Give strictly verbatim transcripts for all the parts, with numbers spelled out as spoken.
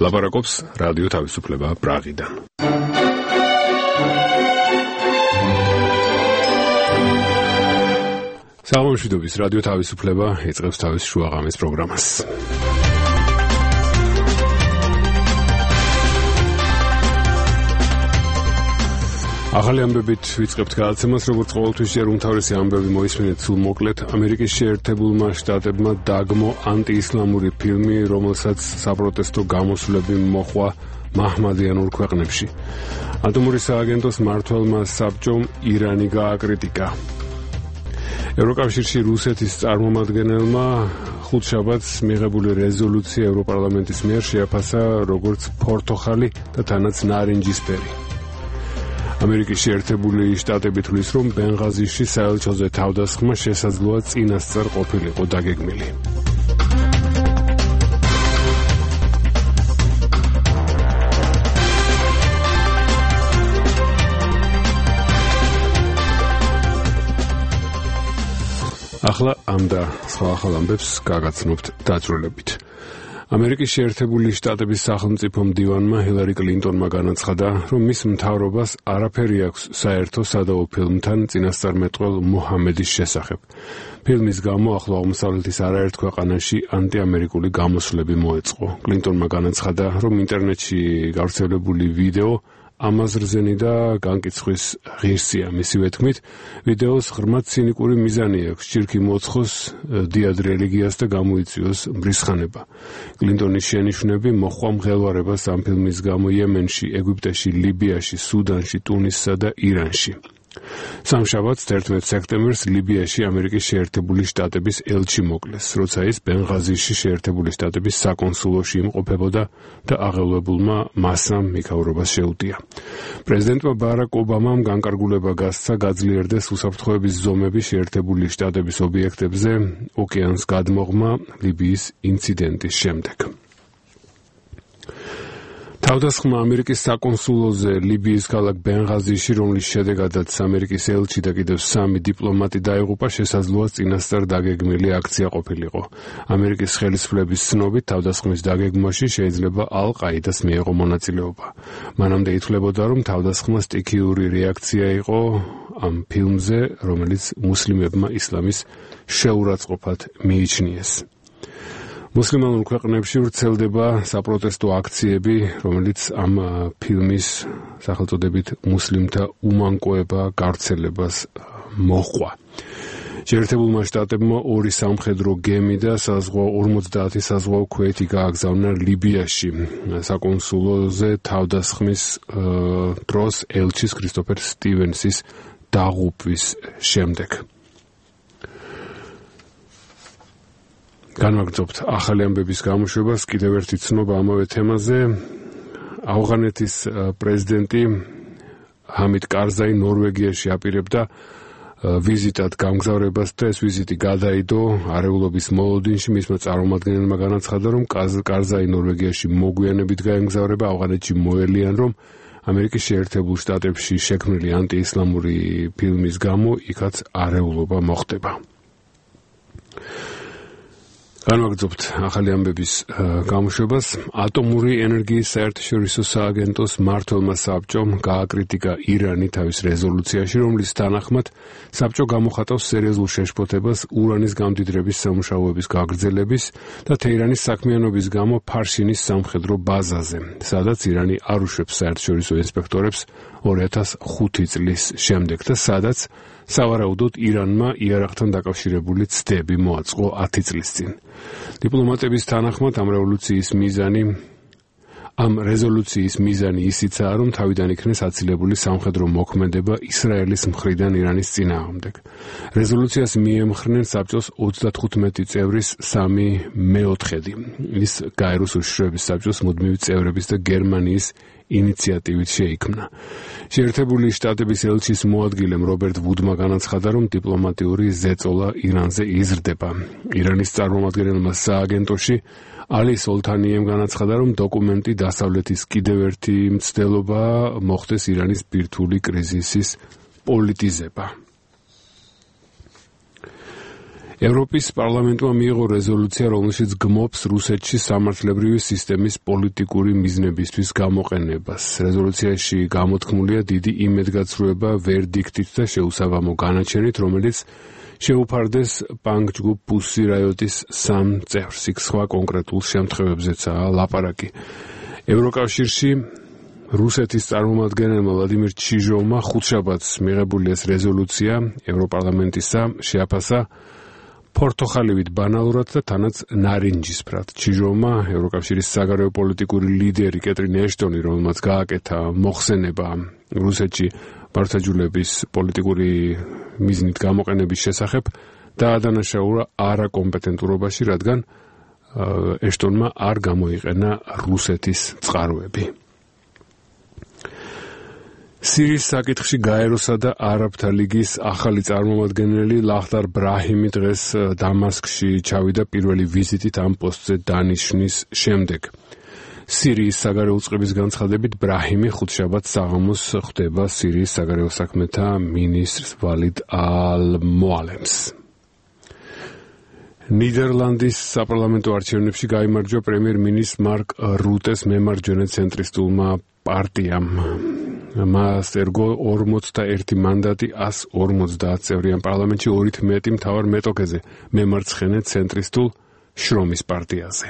ლაპარაკობს რადიო თავისუფლება პრაღიდან. საღამოშვიდობის რადიო თავისუფლება იწყებს თავის შუაღამის პროგრამას. ახალი ამბებით ვიწყებთ გადაცემას, როგორც ყოველთვის ჯერ უმთავრესი ამბები მოისმინეთ სულ მოკლედ. ამერიკის შეერთებულმა შტატებმა დაგმო ანტიისლამური ფილმი, რომელსაც საპროტესტო გამოსვლები მოჰყვა მაჰმადიანურ ქვეყნებში. ატომური სააგენტოს მმართველმა საბჭომ ირანი გააკრიტიკა. ევროკავშირში რუსეთის წარმომადგენელმა ხუთშაბათს მიღებული რეზოლუცია ევროპარლამენტის მიერ შეაფასა როგორც ფორთოხალი და თანაც ნარინჯისფერი. ამერიკის შეერთებული შტატები თვლის, რომ ბენღაზიში საელჩოზე თავდასხმა შესაძლოა წინასწარ ყოფილიყო დაგეგმილი. ახლა ამ და სხვა ახალ ამბებს გაგაცნობთ დაწვრილებით. ამერიკის შეერთებული შტატების სახელმწიფო მდივანმა ჰილარი კლინტონმა განაცხადა, რომ მის მთავრობას არაფერი აქვს საერთო სადავო ფილმთან წინასწარმეტყველ მუჰამედის შესახებ. ფილმის გამო ახლო აღმოსავლეთის არაერთ ქვეყანაში ანტიამერიკული გამოსვლები მოეწყო. კლინტონმა განაცხადა, რომ ინტერნეტში გავრცელებული ვიდეო ამაზრზენი და განკიცხვის ღირსია. მისივე თქმით, ვიდეოს ღრმად ცინიკური მიზანი აქვს, ჭირქი მოცხოს დიად რელიგიას და გამოიწვიოს მრისხანება. კლინტონის შენიშვნები მოჰყვა მღელვარებას ამ ფილმის გამო იემენში, ეგვიპტეში, ლიბიაში, სუდანში, ტუნისსა და ირანში. სამშაბათს თერთმეტ სექტემბერს ლიბიაში ამერიკის შეერთებული შტატების ელჩი მოკლეს, როცა ის ბენღაზიში შეერთებული შტატების საკონსულოში იმყოფებოდა და აღელვებულმა მასამ მიქავრობას შეუტია. პრეზიდენტმა ბარაკ ობამამ განკარგულება გასცა გაძლიერდეს უსაფრთხოების ზომები შეერთებული შტატების ობიექტებზე ოკეანს გადმოღმა ლიბიის ინციდენტის შემდეგ. თავდასხმა ამერიკის საკონსულოზე ლიბიის ქალაქ ბენღაზიში, რომლის შედეგადაც ამერიკის ელჩი და კიდევ სამი დიპლომატი დაიღუპა, შესაძლოა წინასწარ დაგეგმილი აქცია ყოფილიყო. ამერიკის ხელისუფლების ცნობით, თავდასხმის დაგეგმვაში შეიძლება ალ-ყაიდას მიეღო მონაწილეობა. მანამდე ითვლებოდა, რომ თავდასხმა სტიქიური რეაქცია იყო ამ ფილმზე, რომელიც მუსლიმებმა ისლამის შეურაცხყოფად მიიჩნიეს. მუსლიმანურ ქვეყნებში ვრცელდება საპროტესტო აქციები, რომელიც ამ ფილმის სახელწოდებით მუსლიმთა უმანკოება გავრცელებას მოჰყვა. შეერთებულმა შტატებმა ორი სამხედრო გემი და საზღვაო ორმოცდაათი საზღვაო ქვეითი გააგზავნა ლიბიაში საკონსულოზე თავდასხმის დროს ელჩის კრისტოფერ სტივენსის დაღუპვის შემდეგ. განვაგრძობთ ახალი ამბების გამოშვებას, კიდევ ერთი ცნობა ამავე თემაზე. ავღანეთის პრეზიდენტი ჰამიდ კარზაი ნორვეგიაში აპირებდა ვიზიტად გამგზავრებას და ეს ვიზიტი გადაიდო არეულობის მოლოდინში. მისმა წარმომადგენელმა განაცხადა, რომ კარზაი ნორვეგიაში მოგვიანებით გაემგზავრება, ავღანეთში მოელიან, რომ ამერიკის შეერთებულ შტატებში შექმნილი ანტიისლამური ფილმის გამო იქაც არეულობა მოხდება. განვაგრძობთ ახალი ამბების გამოშვებას. ატომური ენერგიის საერთაშორისო სააგენტოს მმართველმა საბჭომ გააკრიტიკა ირანი თავის რეზოლუციაში, რომლის თანახმად საბჭო გამოხატავს სერიოზულ შეშფოთებას ურანის გამდიდრების სამუშაოების გაგრძელების და თეირანის საქმიანობის გამო ფარშინის სამხედრო ბაზაზე, სადაც ირანი არ უშვებს საერთაშორისო ინსპექტორებს ორი ათას ხუთი წლის შემდეგ და სადაც სავარაუდოდ ირანმა იარაღთან დაკავშირებული ცდები მოაწყო ათი წლის წინ. დიპლომატების თანახმად ამ რევოლუციის მიზანი ამ რეზოლუციის მიზანი ისიცაა, რომ თავიდან იქნეს აცილებული სამხედრო მოქმედება ისრაელის მხრიდან ირანის წინააღმდეგ. რეზოლუციას მიემხრნენ საბჭოს ოცდათხუთმეტი წევრის სამი მეოთხედი. ის გაეროს უშიშროების საბჭოს მუდმივი წევრების და გერმანიის ინიციატივით შეიქმნა. შეერთებული შტატების ელჩის მოადგილემ რობერტ ვუდმა განაცხადა, რომ დიპლომატიური ზეწოლა ირანზე იზრდება. ირანის წარმომადგენელმა სააგენტოში ალი სოლთანიემ განაცხადა, რომ დოკუმენტი დასავლეთის კიდევ ერთი მცდელობა მოხდეს ირანის ბირთვული კრიზისის პოლიტიზება. ევროპის პარლამენტმა მიიღო რეზოლუცია, რომელშიც გმობს რუსეთში სამართლებრივი სისტემის პოლიტიკური მიზნებისთვის გამოყენებას. რეზოლუციაში გამოთქმულია დიდი იმედგაცრუება ვერდიქტით და შეუსაბამო განაჩენით, რომელიც შეუფარდეს პანკ-ჯგუფ პუსი რაიოტის სამ წევრს. იქ სხვა კონკრეტულ შემთხვევებზეცაა ლაპარაკი. ევროკავშირში რუსეთის წარმომადგენელმა ვლადიმირ ჩიჟოვმა ხუთშაბათს მიღებული ეს რეზოლუცია ევროპარლამენტისა შეაფასა ფორთოხალივით ბანალურად და თანაც ნარინჯისფრად. ჩიჟოვმა ევროკავშირის საგარეო პოლიტიკური ლიდერი კეტრინ ეშტონი, რომელმაც გააკეთა მოხსენება რუსეთში მართლმსაჯულების პოლიტიკური მიზნით გამოყენების შესახებ, დაადანაშაულა არაკომპეტენტურობაში, რადგან ეშტონმა არ გამოიყენა რუსეთის წყაროები. სირიის საკითხში გაეროსა და არაბთა ლიგის ახალი წარმომადგენელი ლახდარ ბრაჰიმი დღეს დამასკში ჩავიდა პირველი ვიზიტით ამ პოსტზე დანიშნის შემდეგ. სირიის საგარეო უწყების განცხადებით ბრაჰიმი ხუთშაბათს საღამოს ხვდება სირიის საგარეო საქმეთა მინისტრს ვალიდ ალ-მოალემს. ნიდერლანდის საპარლამენტო არჩევნებში გაიმარჯვა პრემიერ-მინისტრ მარკ რუტეს მემარჯვენე ცენტრისტულმა პარტიამ. მას ერგო ორმოცდაერთი მანდატი ას ორმოცდაათ წევრიან პარლამენტში, ორით მეტი მთავარ მეტოქეზე მემარცხენე ცენტრისტულ შრომის პარტიაზე.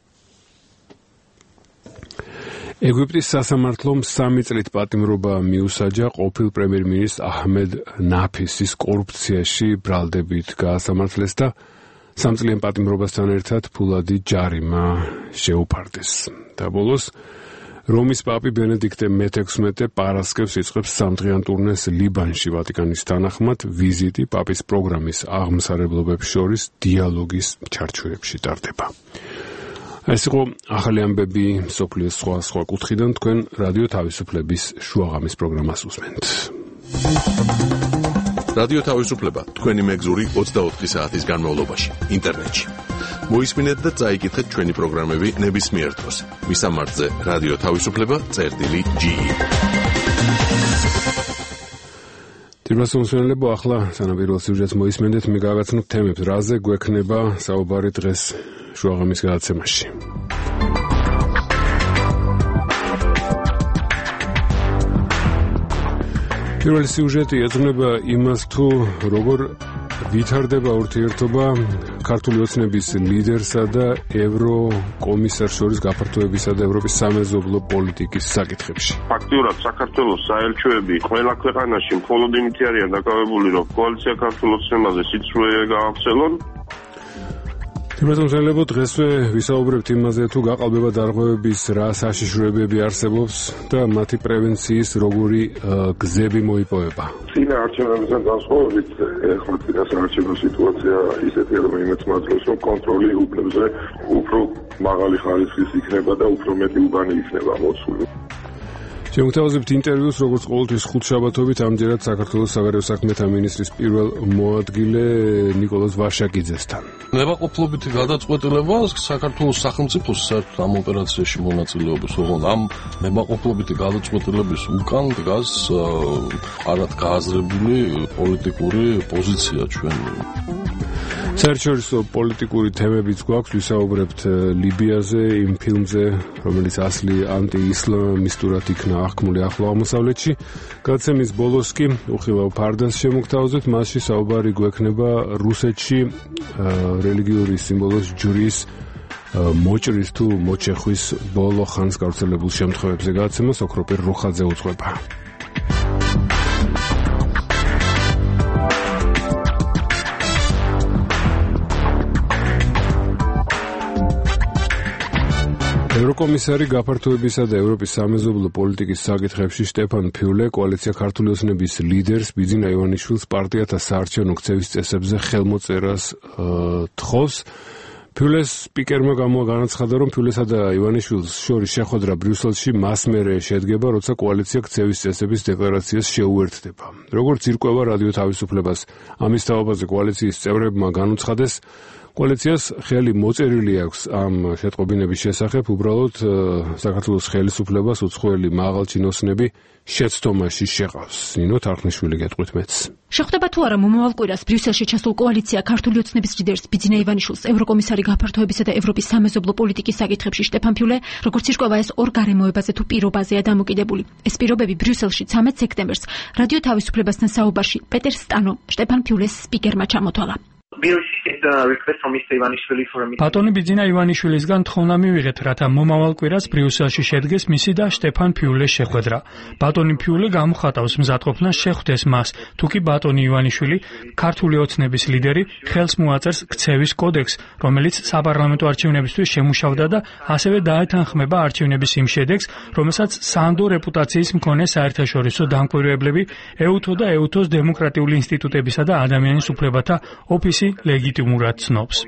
ეგვიპტის სასამართლომ სამი წლით პატიმრობა მიუსაჯა ყოფილ პრემიერ-მინისტრ აჰმედ ნაფისის კორუფციაში ბრალდებით გაასამართლეს და სამწლიან პატიმრობასთან ერთად ფულადი ჯარიმა შეუფარდეს. და ბოლოს რომის პაპი ბენედიქტე მეთექვსმეტე პარასკევს იწყებს სამდღიან ტურნეს ლიბანში. ვატიკანის თანახმად ვიზიტი პაპის პროგრამის აღმსარებლობებს შორის დიალოგის ჩარჩოებში ტარდება. ეს იყო ახალი ამბები მსოფლიოს სხვა სხვა კუთხიდან. თქვენ რადიო თავისუფლების შუაღამის პროგრამას უსმენთ. რადიო თავისუფლება თქვენი მეგზური ოცდაოთხი საათის განმავლობაში ინტერნეტში. მოისმინეთ და წაიკითხეთ ჩვენი პროგრამები ნებისმიერ დროს. მისამართზე რადიო თავისუფლება წერტილი ჯი. თირმასუმსმენელებო, ახლა სანაპირო სიუჟეტს მოისმენთ, მე გავაცნობ თემებს, რაზე გვექნება საუბარი დღეს შუაღამის გადაცემაში. პირველი სიუჟეტი ეძღვნება იმას, თუ როგორ ვითარდება ურთიერთობა ქართული ოცნების ლიდერსა და ევროკომისარს შორის გაფართოებისა და ევროპის სამეზობლო პოლიტიკის საკითხებში. ფაქტიურად საქართველოს საელჩოები ყველა ქვეყანაში მხოლოდ იმით არიან დაკავებული, რომ კოალიცია ქართულ ოცნებაზე სიცრუე გაახსელონ. თემატომსმენელებო, დღესვე ვისაუბრებთ იმაზე, თუ გაყალბება დარღვევების რა საშიშროებები არსებობს და მათი პრევენციის როგორი გზები მოიპოვება. წინა არჩევნებთან განსხვავებით, ახლა წინა საარჩევნო სიტუაცია ისეთია, რომ იმეც მაძლევს, რომ კონტროლი უფლებებზე უფრო მაღალი ხარისხის იქნება და უფრო მეტი უბანი იქნება მოცული. შევთავაზებთ ინტერვიუს, როგორც ყოველთვის ხუთშაბათობით, ამჯერად საქართველოს საგარეო საქმეთა მინისტრის პირველ მოადგილე ნიკოლოზ ვაშაკიძესთან. ნებაყოფლობითი გადაწყვეტილება საქართველოს სახელმწიფოს საერთოდ ამ ოპერაციაში მონაწილეობის, ოღონდ ამ ნებაყოფლობითი გადაწყვეტილების უკან დგას არად გააზრებული პოლიტიკური პოზიცია ჩვენ. საერთაშორისო პოლიტიკური თემებიც გვაქვს, ვისაუბრებთ ლიბიაზე, იმ ფილმზე, რომელიც ასლი ანტი-ისლამისტურად იქნა აღქმული ახლო აღმოსავლეთში. გადაცემის ბოლოს კი უხილავ ფარდას შემოგთავაზებთ, მასში საუბარი გვექნება რუსეთში რელიგიური სიმბოლოს ჯვრის მოჭრის თუ მოჩეხვის ბოლო ხანს გავრცელებულ შემთხვევებზე. გადაცემას ოქროპირ რუხაძე უძღვება. ევროკომისარი გაფართოებისა და ევროპის სამეზობლო პოლიტიკის საკითხებში შტეფან ფიულე კოალიცია ქართული ოცნების ლიდერს ბიძინა ივანიშვილს პარტიათა საარჩევნო ქცევის წესებზე ხელმოწერას თხოვს. ფიულეს სპიკერმა განაცხადა, რომ ფიულესა და ივანიშვილს შორის შეხვედრა ბრიუსელში მას მერე შედგება, როცა კოალიცია ქცევის წესების დეკლარაციას შეუერთდება. როგორც ირკვევა რადიო თავისუფლებას, ამის თაობაზე კოალიციის წევრებმა განუცხადეს, კოალიციას ხელი მოწერილი აქვს ამ შეტყობინების შესახებ, უბრალოდ საქართველოს ხელისუფლებას უცხოელი მაღალჩინოსნები შეცდომაში შეყავს. ნინო თარხნიშვილი გეტყვით მეც. შეხვდება თუ არა მომავალ კვირას ბრიუსელში ჩასულ კოალიცია ქართული ოცნების ლიდერს ბიძინა ივანიშვილს, ევროკომისარი გაფართოებისა და ევროპის სამეზობლო პოლიტიკის საკითხებში შტეფან ფიულე, როგორც ირკვევა ეს ორ გარემოებაზე თუ პირობაზეა დამოკიდებული. ეს პირობები ბრიუსელში ცამეტ სექტემბერს რადიო თავისუფლებასთან საუბარში პეტერ სტანო შტეფან ფიულეს სპიკერმა ჩამოთვალა. ბატონი ბიძინა ივანიშვილისგან თხოვნა მივიღეთ, რათა მომავალ კვირას ბრიუსელში შედგეს მისი და შტეფან ფიულეს შეხვედრა. ბატონი ფიულე გამოხატავს მზადყოფნას შეხვდეს მას, თუკი ბატონი ივანიშვილი, ქართული ოცნების ლიდერი, ხელს მოაწერს ქცევის კოდექსს, რომელიც საპარლამენტო არჩევნებისთვის შემუშავდა და ასევე დაეთანხმება არჩევნების იმ შედეგს, რომელსაც სანდო რეპუტაციის მქონე საერთაშორისო დამკვირვებლები, ეუთო და ეუთოს დემოკრატიული ინსტიტუტებისა და ადამიანის უფლებათა ოფისი ლეგიტიმურად ცნობს.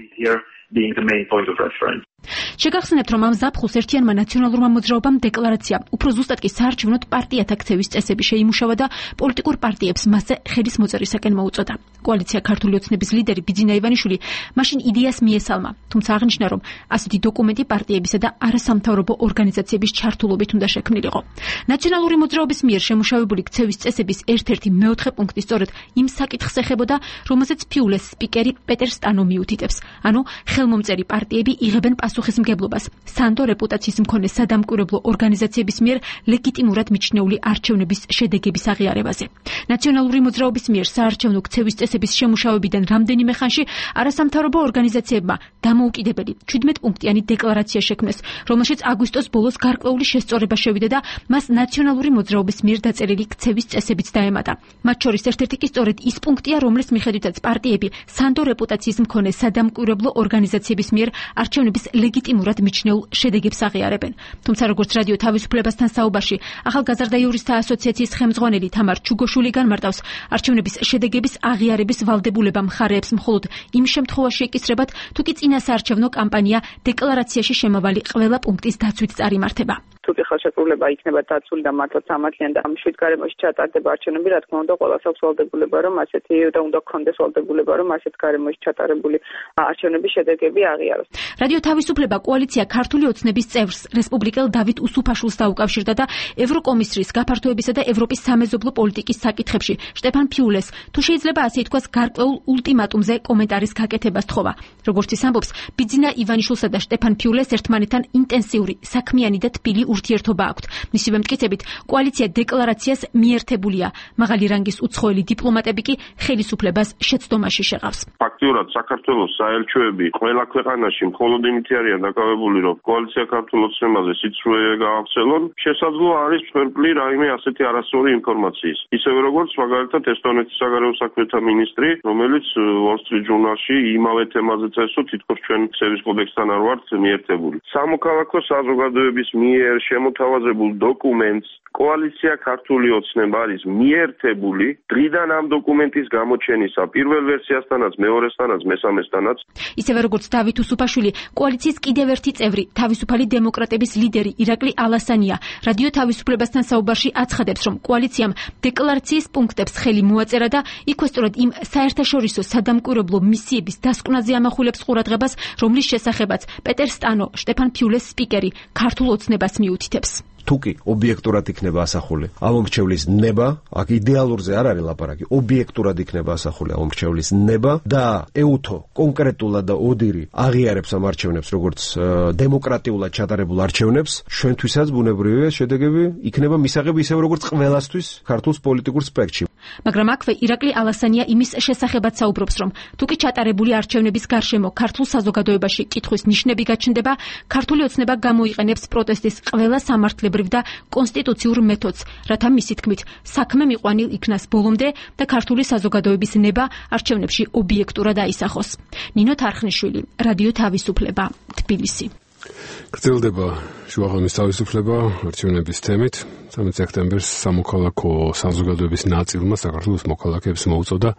შეგახსენებთ, რომ ამ ზაფხულს ერთიანმა ნაციონალურმა მოძრაობამ დეკლარაცია, უფრო ზუსტად კი საარჩევნო პარტიათა ქცევის წესები შეიმუშავა და პოლიტიკურ პარტიებს მასზე ხელის მოწერისაკენ მოუწოდა. კოალიცია ქართული ოცნების ლიდერი ბიძინა ივანიშვილი მაშინ იდეას მიესალმა, თუმცა აღნიშნა, რომ ასეთი დოკუმენტი პარტიებისა და არასამთავრობო ორგანიზაციების ჩართულობით უნდა შექმნილიყო. ნაციონალური მოძრაობის მიერ შემუშავებული ქცევის წესების ერთ-ერთი მეოთხე პუნქტი სწორედ იმ საკითხს ეხებოდა, რომელზეც ფიულეს სპიკერი პეტერ სტანო მიუთითებს, ანუ ხელმომწერი პარტიები იღებენ პასუხისმგებლობას სანდო რეპუტაციის მქონე სადამკვირვებლო ორგანიზაციების მიერ ლეგიტიმურად მიჩნეული არჩევნების შედეგების აღიარებაზე. ნაციონალური მოძრაობის მიერ საარჩევნო ქცევის წესების შემუშავებიდან რამდენიმე ხანში არასამთავრობო ორგანიზაციებმა დამოუკიდებელი ჩვიდმეტ პუნქტიანი დეკლარაცია შექმნეს, რომელშიც აგვისტოს ბოლოს გარკვეული შესწორება შევიდა და მას ნაციონალური მოძრაობის მიერ დაწერილი ქცევის წესებიც დაემატა. მათ შორის ერთ-ერთი კი სწორედ ის პუნქტია, რომლის მიხედვითაც პარტიები სანდო რეპუტაციის მქონე სადამკვირვებლო ორგანიზაციების მიერ არჩევნების ლეგიტიმურად მიჩნეულ შედეგებს აღიარებენ. თუმცა როგორც რადიო თავისუფლებასთან საუბარში ახალგაზრდა იურისტთა ასოციაციის ხელმძღვანელი თამარ ჩუგოშვილი განმარტავს, არჩევნების შედეგების აღიარების ვალდებულება მხარეებს მხოლოდ იმ შემთხვევაში ეკისრებათ, თუ კი წინა საარჩევნო კამპანია დეკლარაციაში შემავალი ყველა პუნქტის დაცვით წარიმართება. თუკი ხელშეკრულება იქნება დაცული და მართლაც სამართლიანი და შვიდ გარემოში ჩატარდება არჩევნები, რა თქმა უნდა, ყველას აქვს ვალდებულება, რომ ასეთი და უნდა გქონდეს ვალდებულება, რომ ასეთ გარემოში ჩატარებული არჩევნების შედეგები აღიაროს. რადიო თავისუფლება კოალიცია ქართული ოცნების წევრს, რესპუბლიკელ დავით უსუფაშვილს დაუკავშირდა და ევროკომისრის გაფართოებისა და ევროპის სამეზობლო პოლიტიკის საკითხებში შტეფან ფიულეს, თუ შეიძლება ასე ითქვას, გარკვეულ ულტიმატუმზე კომენტარის გაკეთებას თხოვა. როგორც ის ამბობს, ბიძინა ივანიშვილსა და შტეფან ფიულეს ერთმანეთთან ინტენსიური, საქმიანი და თბილი ურთიერთობა აქვთ. მისივე მტკიცებით, კოალიცია დეკლარაციას მიერთებულია. მაღალი რანგის უცხოელი დიპლომატები კი ხელისუფლებას შეცდომაში შეყავს. ფაქტიურად საქართველოს საელჩოები ყველა ქვეყანაში მხოლოდ იმით არიან დაკავებული, რომ კოალიცია ქართულ ოცნებაზე სიცრუე გაავრცელონ, შესაძლოა არის მსხვერპლი რაიმე ასეთი არასწორი ინფორმაციის. ისევე როგორც მაგალითად ესტონეთის საგარეო საქმეთა მინისტრი, რომელიც Wall Street Journal-ში იმავე თემაზე წესო, თითქოს ჩვენ ქცევის კოდექსთან არ ვართ მიერთებული. სამოქალაქო საზოგადოების მიერ შემოთავაზებულ დოკუმენტს კოალიცია ქართული ოცნება არის მიერთებული დღიდან ამ დოკუმენტის გამოჩენისა, პირველ ვერსიასთანაც, მეორესთანაც, მესამესთანაც. ისევე როგორც დავით უსუფაშვილი, კოალიციის კიდევ ერთი წევრი, თავისუფალი დემოკრატების ლიდერი ირაკლი ალასანია, რადიო თავისუფლებასთან საუბარში აცხადებს, რომ კოალიციამ დეკლარაციის პუნქტებს ხელი მოაწერა და იქვე სწორედ იმ საერთაშორისო სადამკვირვებლო მისიების დასკვნაზე ამახვილებს ყურადღებას, რომლის შესახებაც პეტერ სტანო შტეფან ფიულეს სპიკერი ქართულ ოცნებას მიუთითებს. თუკი ობიექტურად იქნება ასახული ამომრჩევლის ნება, აქ იდეალურზე არ არის ლაპარაკი, ობიექტურად იქნება ასახული ამომრჩევლის ნება და ეუთო კონკრეტულად და ოდირი აღიარებს ამ არჩევნებს როგორც დემოკრატიულად ჩატარებულ არჩევნებს, ჩვენთვისაც ბუნებრივია შედეგები იქნება მისაღები ისევ როგორც ყველასთვის ქართულს პოლიტიკურ სპექტრში. მაგრამ აქვე ირაკლი ალასანია იმის შესახებაც საუბრობს, რომ თუკი ჩატარებული არჩევნების გარშემო ქართულ საზოგადოებაში კითხვის ნიშნები გაჩნდება, ქართული ოცნება გამოიყენებს პროტესტის ყველა სამართლებრივ და კონსტიტუციურ მეთოდს, რათა მისი თქმით საქმე მიყვანილ იქნას ბოლომდე და ქართული საზოგადოების ნება არჩევნებში ობიექტურად აისახოს. ნინო თარხნიშვილი, რადიო თავისუფლება, თბილისი. გრძელდება შუაღამის თავისუფლება არჩევნების თემით. სამი სექტემბერს სამოქალაქო საზოგადოების ნაწილმა საქართველოს მოქალაქეებს მოუწოდა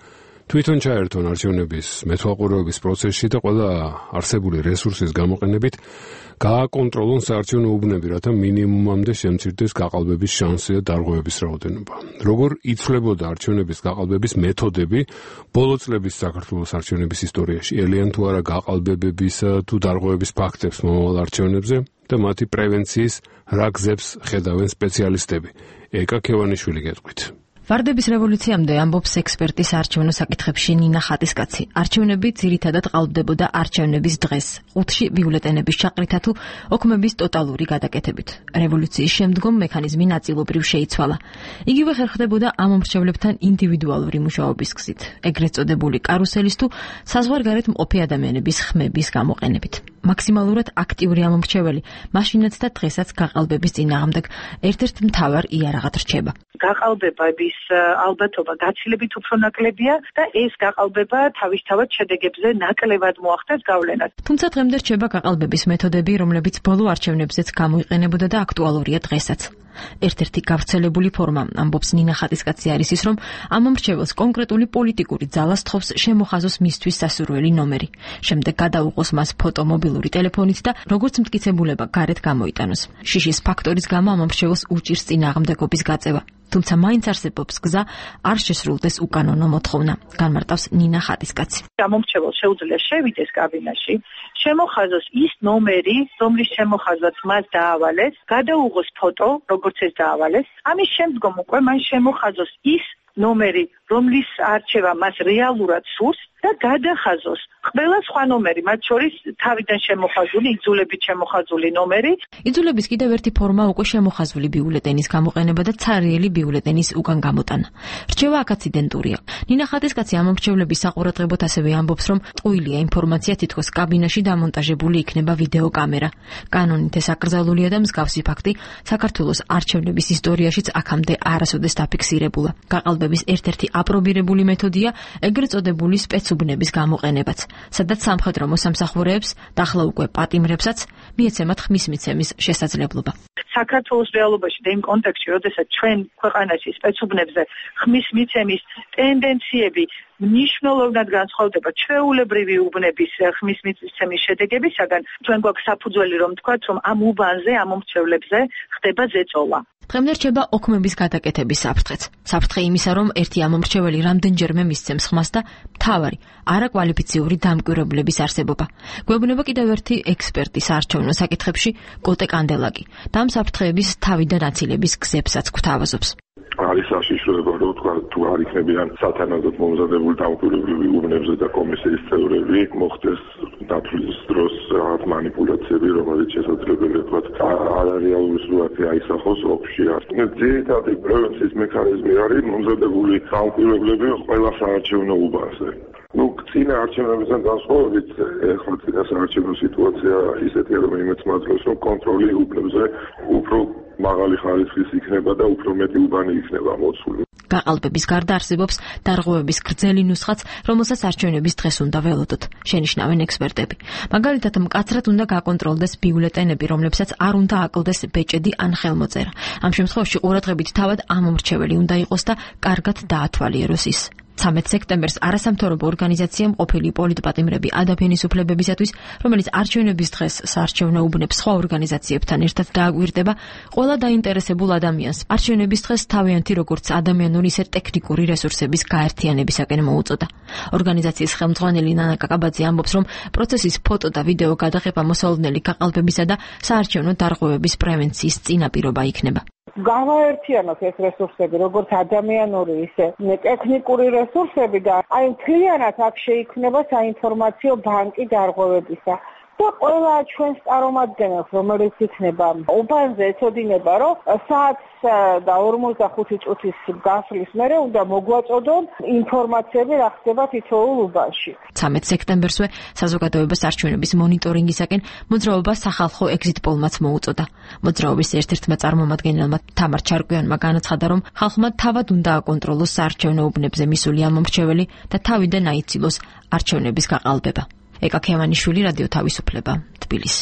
თვითონ ჩაერთონ არჩევნების მეთვალყურეობის პროცესში და ყველა არსებული რესურსის გამოყენებით გააკონტროლონ საარჩევნო უბნები, რათა მინიმუმამდე შემცირდეს გაყალბების შანსი და დარღვევების რაოდენობა. Როგორ იცვლებოდა არჩევნების გაყალბების მეთოდები ბოლო წლების საქართველოს არჩევნების ისტორიაში? ელიან თუ არა გაყალბებებისა თუ დარღვევების ფაქტებს მომავალ არჩევნებზე და მათი პრევენციის რა გზებს ხედავენ სპეციალისტები? ეკა ქევანიშვილი გეტყვით. ვარდების რევოლუციამდე ამბობს ექსპერტი საარჩევნო საკითხებში ნინა ხატისკაცი. არჩევნები ძირითადად ყალბდებოდა არჩევნების დღეს, ყუთში ბიულეტენების ჩაყრითა თუ ოქმების ტოტალური გადაკეთებით. რევოლუციის შემდგომ მექანიზმი ნაწილობრივ შეიცვალა. იგივე ხერხდებოდა ამომრჩევლებთან ინდივიდუალური მუშაობის გზით, ეგრეთ წოდებული კარუსელის თუ საზღვარგარეთ მყოფი ადამიანების ხმების გამოყენებით. მაქსიმალურად აქტიური ამომრჩეველი მაშინაც და დღესაც გაყალბების წინააღმდეგ ერთ-ერთ მთავარ იარაღად რჩება. გაყალბების ალბათობა გაცილებით უფრო ნაკლებია და ეს გაყალბება თავისთავად შედეგებზე ნაკლებად მოახდენს გავლენას. თუმცა დღემდე რჩება გაყალბების მეთოდები, რომლებიც ბოლო არჩევნებზეც გამოიყენებოდა და აქტუალურია დღესაც. ერთ-ერთი გავრცელებული ფორმა, ამბობს ნინა ხატისკაცი, არის ის, რომ ამომრჩეველს კონკრეტული პოლიტიკური ძალა სთხოვს შემოხაზოს მისთვის სასურველი ნომერი. შემდეგ გადაუყოს მას ფოტო მობილური ტელეფონით და როგორც მტკიცებულება გარეთ გამოიტანოს. შიშის ფაქტორის გამო ამომრჩეველს უჭირს წინააღმდეგობის გაწევა. თუმცა მაინც არსებობს გზა არ შესრულდეს უკანონო მოთხოვნა, განმარტავს ნინა ხატისკაცი. ამომრჩეველს შეუძლია შევიდეს კაბინაში, შემოხაზოს ის ნომერი, რომლის შემოხაზვაც მას დაავალეს, გადაუღოს ფოტო, როგორც ეს დაავალეს. ამის შემდგომ უკვე მან შემოხაზოს ის ნომერი, რომლის არჩევა მას რეალურად სურს და გადახაზოს ყველა სხვა ნომერი, მათ შორის თავიდან შემოხაზული, იძულებით შემოხაზული ნომერი. იძულების კიდევ ერთი ფორმა უკვე შემოხაზული ბიულეტენის გამოყენება და ცარიელი ბიულეტენის უკან გამოტანა. რჩევა აქაც იდენტურია. ნინა ხატისკაცი ამომრჩევლების საყურადღებოდ ასევე ამბობს, რომ ტყუილია ინფორმაცია, თითქოს კაბინაში დამონტაჟებული იქნება ვიდეოკამერა. კანონით ეს აკრძალულია და მსგავსი ფაქტი საქართველოს არჩევნების ისტორიაშიც აქამდე არასოდეს დაფიქსირებულა. გაყალბების ერთ-ერთი აპრობირებული მეთოდია ეგრეთ წოდებული სპეცუბნების გამოყენებაც, სადაც სამხედრო მოსამსახურეებს და ახლა უკვე პატიმრებსაც მიეცემათ ხმის მიცემის შესაძლებლობა. საქართველოს რეალობაში და იმ კონტექსტში, როდესაც ჩვენ ქვეყანაში სპეცუბნებზე ხმის მიცემის ტენდენციები მნიშვნელოვნად განსხვავდება ჩვეულებრივი უბნების ხმის მიცემის შედეგებისაგან, ჩვენ გვაქვს საფუძველი რომ ვთქვათ, რომ ამ უბანზე, ამომრჩევლებზე ხდება ზეწოლა. დღემდე რჩება ოქმების გადაკეთების საფრთხეც. საფრთხე იმისა, რომ ერთი ამომრჩეველი რამდენჯერმე მისცემს ხმას და მთავარი არაკვალიფიციური დამკვირვებლების არსებობა. გვეუბნება კიდევ ერთი ექსპერტი საარჩევნო საკითხებში, კოტე კანდელაკი, და ამ საფრთხეების თავიდან აცილების გზებსაც გვთავაზობს. არის საშიშროება, რომ თქვა თუ არ იქნებიან სათანადოდ მომზადებული დამკვირვებლები უბნებზე და კომისიის წევრები, მოხდეს დათვლის დროს რაღაც მანიპულაციები, რომელიც შესაძლებელია თქვა არარეალური სურათი აისახოს ოფში. ძირითადი პრევენციის მექანიზმი არის მომზადებული დამკვირვებლები ყველა საარჩევნო უბანზე. Ну, წინა არჩევნებიდან განსხვავებით, ახლა წინა საარჩევნო სიტუაცია ისეთია, რომ იმეც მაძლევს, რომ კონტროლი უბნებზე უფრო მაღალი ხარისხის იქნება და უფრო მეტი უბანი იქნება მოცული. გაყალბების გარდა არსებობს დარღვევების გრძელი ნუსხაც, რომელსაც არჩევნების დღეს უნდა ველოდოთ, შენიშნავენ ექსპერტები. მაგალითად, მკაცრად უნდა გაკონტროლდეს ბიულეტენები, რომლებსაც არ უნდა აკლდეს ბეჭედი ან ხელმოწერა. ამ შემთხვევაში ყურადღებით თავად ამომრჩეველი უნდა იყოს და კარგად დაათვალიეროს ის. ცამეტ სექტემბერს არასამთავრობო ორგანიზაციამ ყოფილი პოლიტპატიმრები ადამიანის უფლებებისათვის, რომელიც არჩევნების დღეს საარჩევნო უბნებს სხვა ორგანიზაციებთან ერთად დააგვირდება, ყველა დაინტერესებულ ადამიანს არჩევნების დღეს თავიანთი როგორც ადამიანური, ისე ტექნიკური რესურსების გაერთიანებისაკენ მოუწოდა. ორგანიზაციის ხელმძღვანელი ნანა კაკაბაძე ამბობს, რომ პროცესის ფოტო და ვიდეო გადაღება მოსალოდნელი გაყალბებისა და საარჩევნო დარღვევების პრევენციის წინაპირობა იქნება. გავაერთიანოთ ეს რესურსები, როგორც ადამიანური, ისე ტექნიკური რესურსები და აი მთლიანად აქ შეიქმნება საინფორმაციო ბანკი დარღვევებისა. და ყველა ჩვენს წარმომადგენელს, რომელიც იქნება უბანზე, ეცოდინება, რომ საათს და ორმოცდახუთი წუთის გასვლის მერე უნდა მოგვაწოდონ ინფორმაციები, რა ხდება თითოეულ უბანში. ცამეტ სექტემბერსვე საზოგადოებას არჩევნების მონიტორინგისაკენ მოძრაობა სახალხო ეგზიტ-პოლმაც მოუწოდა. მოძრაობის ერთ-ერთმა წარმომადგენელმა თამარ ჩარკვიანმა განაცხადა, რომ ხალხმა თავად უნდა აკონტროლოს საარჩევნო უბნებზე მისული ამომრჩეველი და თავიდან აიცილოს არჩევნების გაყალბება. ეკა ქევანიშვილი, რადიო თავისუფლება, თბილისი.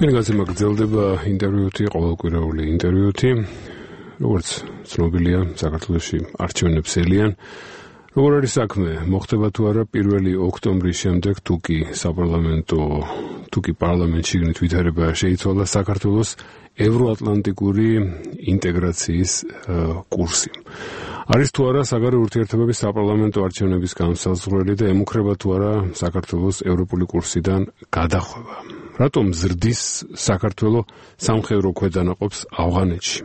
ჩვენი გაზემა გრძელდება ინტერვიუთი, ყოველკვირეული ინტერვიუთი, როგორც ცნობილია, საქართველოში არჩევნებს ელიან. როგორ არის საქმე? მოხდება თუ არა პირველი ოქტომბრის შემდეგ, თუ კი საპარლამენტო, თუ კი პარლამენტში შიგნით ვითარება შეიცვალა საქართველოს ევროატლანტიკური ინტეგრაციის კურსი. არის თუ არა საგარეო ურთიერთობების საპარლამენტო არჩევნების განსაზღვრელი და ემუქრება თუ არა საქართველოს ევროპული კურსიდან გადახვევა. რატომ ზრდის საქართველოს სამხედრო ქვედანაყოფს ავღანეთში?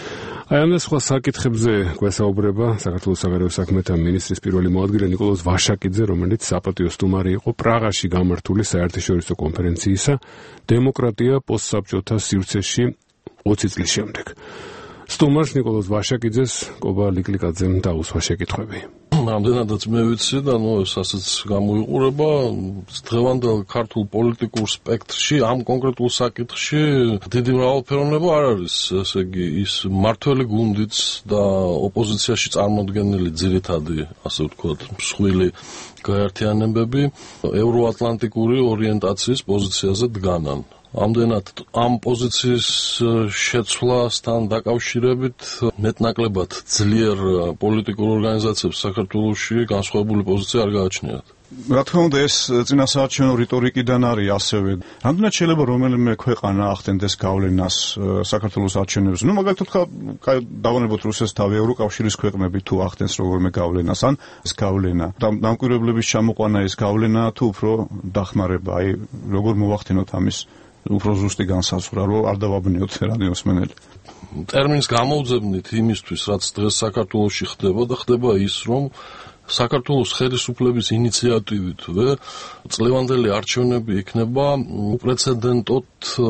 აი ამ და სხვა საკითხებზე გვესაუბრება საქართველოს საგარეო საქმეთა მინისტრის პირველი მოადგილე ნიკოლოზ ვაშაკიძე, რომელიც საპატიო სტუმარი იყო პრაღაში გამართული საერთაშორისო კონფერენციისა დემოკრატია პოსტსაბჭოთა სივრცეში ოცი წლის შემდეგ. სტუმარს ნიკოლოზ ვაშაკიძეს კობა ლიკლიკაძემ დაუსვა შეკითხვები. რამდენადაც მე ვიცი და ნუ ეს ასეც გამოიყურება დღევანდელ ქართულ პოლიტიკურ სპექტრში ამ კონკრეტულ საკითხში დიდი მრავალფეროვნება არ არის, ესე იგი ის მართველი გუნდიც და ოპოზიციაში წარმოდგენილი ძირითადი, ასე ვთქვათ, მსხვილი გაერთიანებები ევროატლანტიკური ორიენტაციის პოზიციაზე დგანან. ამდენად ამ პოზიციის შეცვლასთან დაკავშირებით მეტნაკლებად ძლიერ პოლიტიკურ ორგანიზაციებს საქართველოში განსხვავებული პოზიცია არ გააჩნიათ. რა თქმა უნდა, ეს წინასაარჩევნო რიტორიკიდან არის ასევე. რამდენად შეიძლება რომელიმე ქვეყანა ახდენდეს გავლენას საქართველოს არჩევნებზე? ნუ მაგალითად, დავანებოთ რუსეთს თავი, ევროკავშირის ქვეყნები თუ ახდენს რომელიმე გავლენას, ან ეს გავლენა, დამკვირვებლების ჩამოყვანა ეს გავლენა თუ უფრო დახმარება, აი როგორ მოვახდინოთ ამის უფრო ზუსტი განსაზღვრა, რომ არ დავაბნიოთ რადიოსმენელი. ტერმინს გამოვძებნით იმისთვის, რაც დღეს საქართველოში ხდება და ხდება ის, რომ საქართველოს ხელისუფლების ინიციატივით წლევანდელი არჩევნები იქნება უპრეცედენტოდ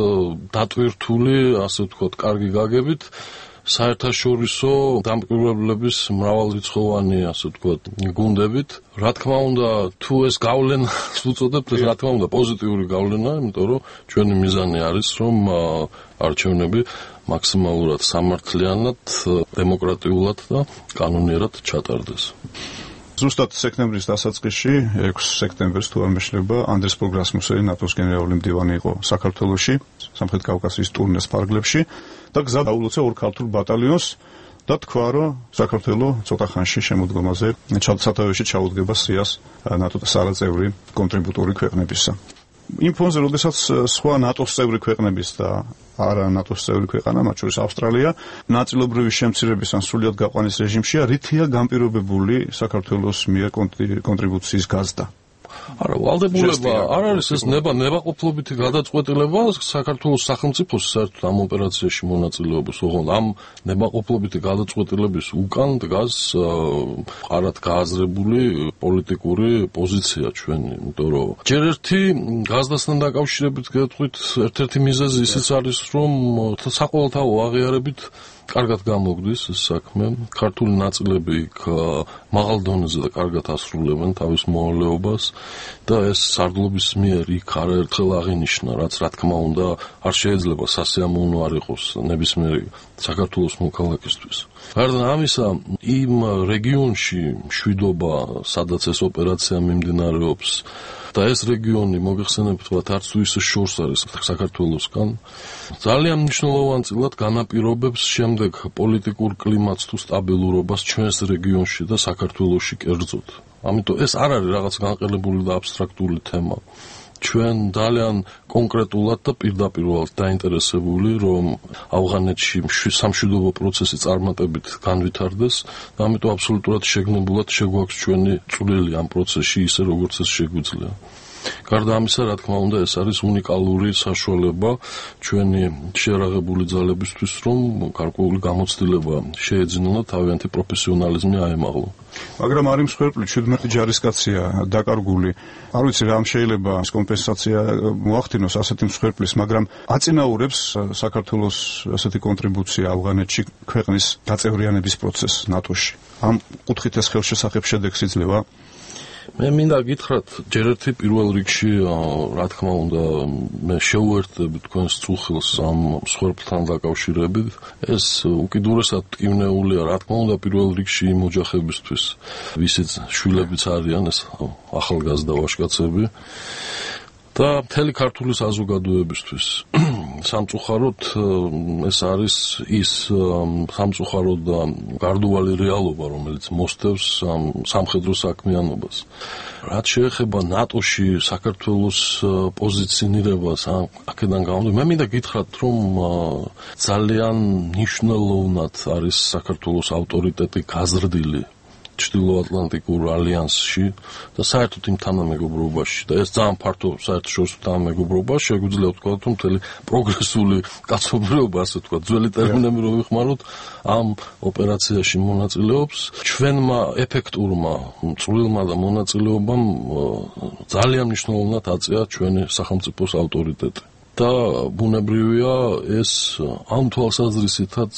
დატვირთული, ასე ვთქვათ, კარგი გაგებით საერთაშორისო დამკვირვებლების მრავალრიცხოვანი, ასე ვთქვათ, გუნდებით. რა თქმა უნდა, თუ ეს გავლენას უწოდებთ, ეს რა თქმა უნდა პოზიტიური გავლენა, იმიტომ რომ ჩვენი მიზანი არის, რომ არჩევნები მაქსიმალურად სამართლიანად, დემოკრატიულად და კანონიერად ჩატარდეს. ზუსტად სექტემბრის დასაწყისში, ექვსი სექტემბერს თუ არ მეშლება, ანდრეს პოგრასმუსელი, ნატოს გენერალური მდივანი იყო საქართველოში, სამხრეთ კავკასიის ტურნეს ფარგლებში და გზა დაულოცა ორ ქართულ ბატალიონს და თქვა, რომ საქართველოს ცოტა ხანში შემოდგომაზე სათავეში ჩაუდგება სიას ნატოს სარაწევრი კონტრიბუტორი ქვეყნებისა. იმ ფონზე, როდესაც სხვა ნატოს წევრი ქვეყნების და არა ნატოს წევრი ქვეყანა, მათ შორის ავსტრალია, ნაწილობრივი შემცირების ან სრულად გაყვანის რეჟიმშია, რითია განპირობებული საქართველოს მიერ კონტრიბუციის გაზრდა. არა, ვალდებულება არ არის ეს ნება ნებაყოფლობითი გადაწყვეტილება საქართველოს სახელმწიფოს საერთოდ ამ ოპერაციაში მონაწილეობის, ოღონდ ამ ნებაყოფლობითი გადაწყვეტილების უკან დგას არად გააზრებული პოლიტიკური პოზიცია ჩვენი, იმიტომ რომ ჯერ ერთი გაზრდასთან დაკავშირებით გეტყვით, ერთ-ერთი მიზეზი ისიც არის, რომ საყოველთაო აღიარებით კარგად გამოგდის ეს საქმე, ქართული ნაწილები იქ მაღალ დონეზე და კარგად ასრულებენ თავის მოვალეობას და ეს სარდლობის მიერ იქ არაერთხელ აღინიშნა, რაც რა თქმა უნდა არ შეიძლება სასიამოვნო არ იყოს ნებისმიერი საქართველოს მოქალაქისთვის. გარდა ამისა, იმ რეგიონში მშვიდობა, სადაც ეს ოპერაცია მიმდინარეობს და ეს რეგიონი მოგეხსენებთ, არც თუ ისე შორს არის საქართველოსგან, ძალიან მნიშვნელოვანწილად განაპირობებს შემდეგ პოლიტიკურ კლიმატს თუ სტაბილურობას ჩვენს რეგიონში და საქართველოში კერძოდ. ამიტომ ეს არ არის რაღაც განყელებული და აბსტრაქტული თემა. ჩვენ ძალიან კონკრეტულად და პირდაპირულად დაინტერესებული, რომ ავღანეთში სამშვიდობო პროცესი წარმატებით განვითარდეს და ამიტომ აბსოლუტურად შეგნებულად შეგვაქვს ჩვენი წვლილი ამ პროცესში, ისე როგორც ეს შეგვიძლია. გარდა ამისა, რა თქმა უნდა, ეს არის უნიკალური საშუალება ჩვენი შეერაღებული ძალებისთვის, რომ გარკვეული გამოცდილება შეეძინონ და თავიანთი პროფესიონალიზმი აემაღლონ. მაგრამ არის მსხვერპლი, შვიდმეტი ჯარისკაცია დაკარგული. არ ვიცი რა შეიძლება ეს კომპენსაცია მოახდინოს ასეთი მსხვერპლის, მაგრამ აწინაურებს საქართველოს ასეთი კონტრიბუცია ავღანეთში ქვეყნის გაწევრიანების პროცესს ნატოში. ამ კუთხით ეს ხელშესახებ შედეგს იძლევა? მე მინდა გითხრათ, ჯერ ერთი პირველ რიგში, რა თქმა უნდა, მე შევუერთდები თქვენს წუხილს ამ მსხვერპლთან დაკავშირებით. ეს უკიდურესად ტკივნეულია, რა თქმა უნდა, პირველ რიგში იმ ოჯახებისთვის, ვისიც შვილებიც არიან, ეს ახალგაზრდა ვაჟკაცები. და მთელი ქართული საზოგადოებისთვის სამწუხაროდ ეს არის ის სამწუხარო და გარდუვალი რეალობა, რომელიც მოსდევს სამხედრო საქმიანობას. რაც შეეხება ნატოში საქართველოს პოზიციონირებას, აქედან გამომდინარე, მე მინდა გითხრათ, რომ ძალიან მნიშვნელოვნად არის საქართველოს ავტორიტეტი გაზრდილი ჩრდილოატლანტიკურ ალიანსში და საერთოდ იმ თანამეგობრობაში და ეს ძალიან ფართო საერთაშორისო თანამეგობრობა შეგვიძლია ვთქვათ, რომ მთელი პროგრესული კაცობრიობა, ასე ვთქვათ, ძველი ტერმინები რო ვიხმაროთ, ამ ოპერაციაში მონაწილეობს. ჩვენმა ეფექტურმა წვრილმა და მონაწილეობამ ძალიან მნიშვნელოვნად აწია ჩვენი სახელმწიფოს ავტორიტეტი. და ბუნებრივია ეს ამ თვალსაზრისითაც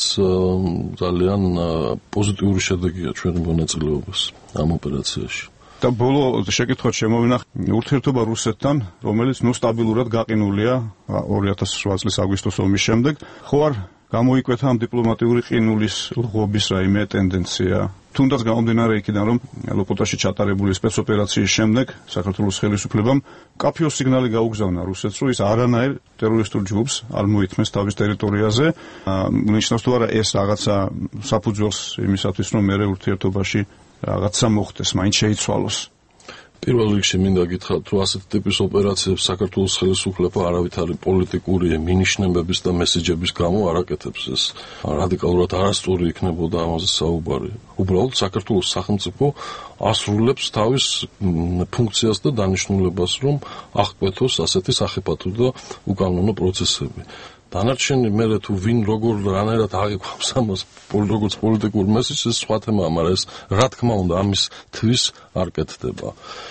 ძალიან პოზიტიური შედეგია ჩვენი მონაწილეობის ამ ოპერაციაში. და ბოლო შეკითხვად შემოვინახე ურთიერთობა რუსეთთან, რომელიც ნუ სტაბილურად გაყინულია ორი ათას ოთხ წლის აგვისტოს ომის შემდეგ. ხო არ გამოიკვეთა ამ დიპლომატიური ყინულის ლღობის რაიმე ტენდენცია? თუნდაც გამომდინარე იქიდან, რომ ლოპოტაში ჩატარებული სპეცოპერაციის შემდეგ საქართველოს ხელისუფლებამ კაფეო სიგნალი გაუგზავნა რუსეთს, რომ ის არანაირ ტერორისტულ ჯგუფს არ მოითმეს თავის ტერიტორიაზე. ნიშნავს თუ არა ეს რაღაცა საფუძველს იმისათვის, რომ მეორე ურთიერთობაში რაღაცა მოხდეს, მაინც შეიცვალოს. პირველ რიგში მინდა გითხრათ, რომ ასეთი ტიპის ოპერაციებს საქართველოს ხელისუფლება არავითარი პოლიტიკური მინიშნებების და მესიჯების გამო არ აკეთებს. ეს რადიკალურად არასწორი იქნებოდა ამაზე საუბარი. უბრალოდ საქართველოს სახელმწიფო ასრულებს თავის ფუნქციას და დანიშნულებას, რომ აღკვეთოს ასეთი სახიფათო და უკანონო პროცესები. დანარჩენი მერე თუ ვინ როგორ რანაირად აღიქვამს ამას როგორც პოლიტიკურ მესიჯს, ეს სხვა თემაა, მაგრამ ეს რა თქმა უნდა ამის თვის არ კეთდება.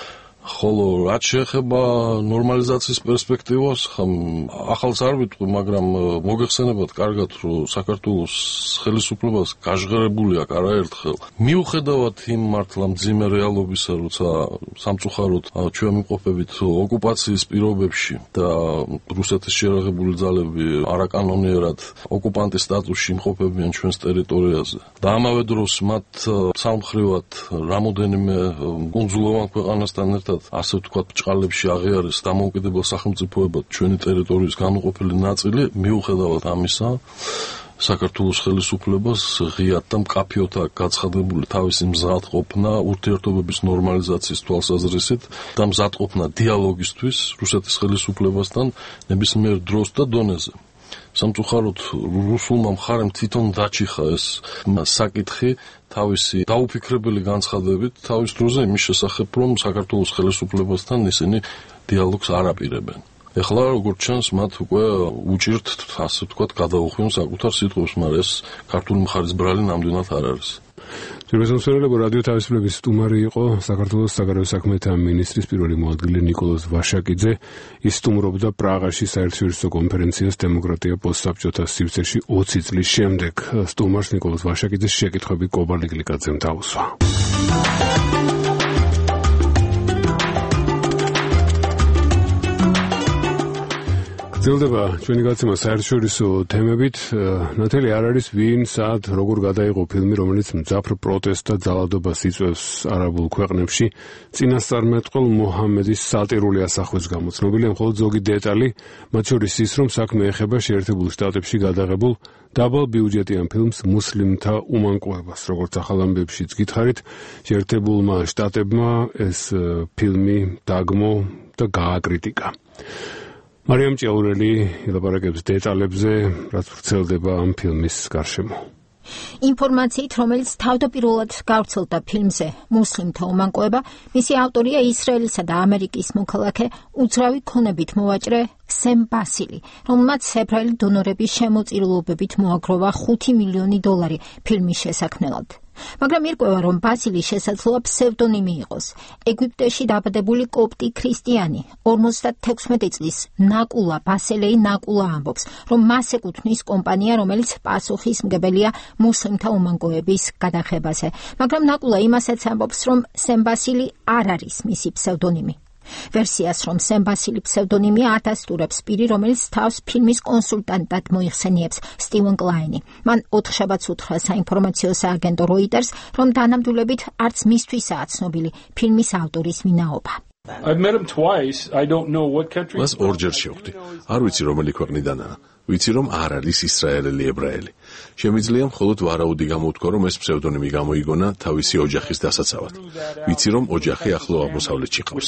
ხოლო რაც შეეხება ნორმალიზაციის პერსპექტივას, ხომ ახალს არ ვიტყვი, მაგრამ მოგეხსენებათ კარგად, რომ საქართველოს ხელისუფლებას გაჟღერებული აქვს არაერთხელ. მიუხედავად იმ მართლა მძიმე რეალობისა, როცა სამწუხაროდ ჩვენ ვიმყოფებით ოკუპაციის პირობებში და რუსეთის შეერაღებული ძალები არაკანონიერად ოკუპანტის სტატუსში იმყოფებიან ჩვენს ტერიტორიაზე. და ამავე დროს მათ სამხრივად რამოდენიმე კუნძულოვან ქვეყანასთან ერთად ასე ვთქვათ, ბჭყალებში აღიარეს დამოუკიდებელ სახელმწიფოებად ჩვენი ტერიტორიის განუყოფელი ნაწილი, მიუხედავად ამისა, საქართველოს ხელისუფლებას ღიად და მკაფიოდ აქვს გაცხადებული თავისი მზადყოფნა ურთიერთობების ნორმალიზაციის თვალსაზრისით და მზადყოფნა დიალოგისთვის რუსეთის ხელისუფლებასთან ნებისმიერ დროს და დონეზე. სამწუხაროდ რუსულმა მხარემ თვითონ დაჭიხა ეს საკითხი თავისი დაუფიქრებელი განცხადებით თავის დროზე იმის შესახებ, რომ საქართველოს ხელისუფლებასთან ისინი დიალოგს არ აპირებენ. ეხლა როგორც ჩანს, მათ უკვე უჭირთ, ასე ვთქვათ, გადაუხვიონ საკუთარ სიტყვებს, მაგრამ ეს ქართული მხარის ბრალი ნამდვილად არ არის. ჯერმესამსვენელებო რადიო თავისუფლების სტუმარი იყო საქართველოს საგარეო საქმეთა მინისტრის პირველი მოადგილე ნიკოლოზ ვაშაკიძე. ის სტუმრობდა პრაღაში საერთაშორისო კონფერენციას დემოკრატია პოსტსაბჭოთა სივრცეში ოცი წლის შემდეგ. სტუმარს ნიკოლოზ ვაშაკიძეს შეკითხვები კობალე გლიკაძემ დაუსვა. გრძელდება ჩვენი გაცემა საერთაშორისო თემებით. ნათელი არ არის ვინ, სად, როგორ გადაიღო ფილმი, რომელიც მძაფრ პროტესტს და ძალადობას იწვევს არაბულ ქვეყნებში. წინასწარმეტყველ მუჰამედის სატირული ასახვის გამოცნობილია მხოლოდ ზოგი დეტალი, მათ შორის ის, რომ საქმე ეხება შეერთებულ შტატებში გადაღებულ დაბალ ბიუჯეტიან ფილმს მუსლიმთა უმანკოებას. როგორც ახალ ამბებშიც გითხარით, შეერთებულმა შტატებმა ეს ფილმი დაგმო და გააკრიტიკა. მარიამ ჭიაურელი ელაპარაკებს დეტალებზე, რაც ვრცელდება ამ ფილმის გარშემო. ინფორმაციით, რომელიც თავდაპირველად გავრცელდა ფილმზე მუსლიმთა უმანკოება, მისი ავტორია ისრაელისა და ამერიკის მოქალაქე უძრავი ქონებით მოვაჭრე სემ ბასილი, რომელმაც ებრაელი დონორების შემოწირულობებით მოაგროვა ხუთი მილიონი დოლარი ფილმის შესაქმნელად. მაგრამ ირკვევა, რომ ბასილის შესაძლოა ფსევდონიმი იყოს. ეგვიპტეში დაბადებული კოპტი ქრისტიანი ორმოცდათექვსმეტი წლის ნაკულა ბასელეი ნაკულა ამბობს, რომ მას ეკუთვნის კომპანია, რომელიც პასუხისმგებელია მუსლიმთა უმანკოების გადახებაზე. მაგრამ ნაკულა იმასაც ამბობს, რომ სემ ბასილი არ არის მისი ფსევდონიმი. ვერსიას, რომ სემ ბასილი ფსევდონიმია ადასტურებს პირი, რომელიც თავს ფილმის კონსულტანტად მოიხსენიებს სტივენ კლაინი. მან ოთხშაბათს უთხრა საინფორმაციო სააგენტო როიტერს, რომ დანამდვილებით არც მისთვისაა ცნობილი ფილმის ავტორის ვინაობა. I've met him twice. I don't know what country. მას ორჯერ შევხვდი. არ ვიცი რომელი ქვეყნიდანაა. ვიცი რომ არ არის ისრაელელი ებრაელი. შემიძლია მხოლოდ ვარაუდი გამოვთქვა რომ ეს ფსევდონიმი გამოიგონა თავისი ოჯახის დასაცავად. ვიცი რომ ოჯახი ახლო აღმოსავლეთში ყავს.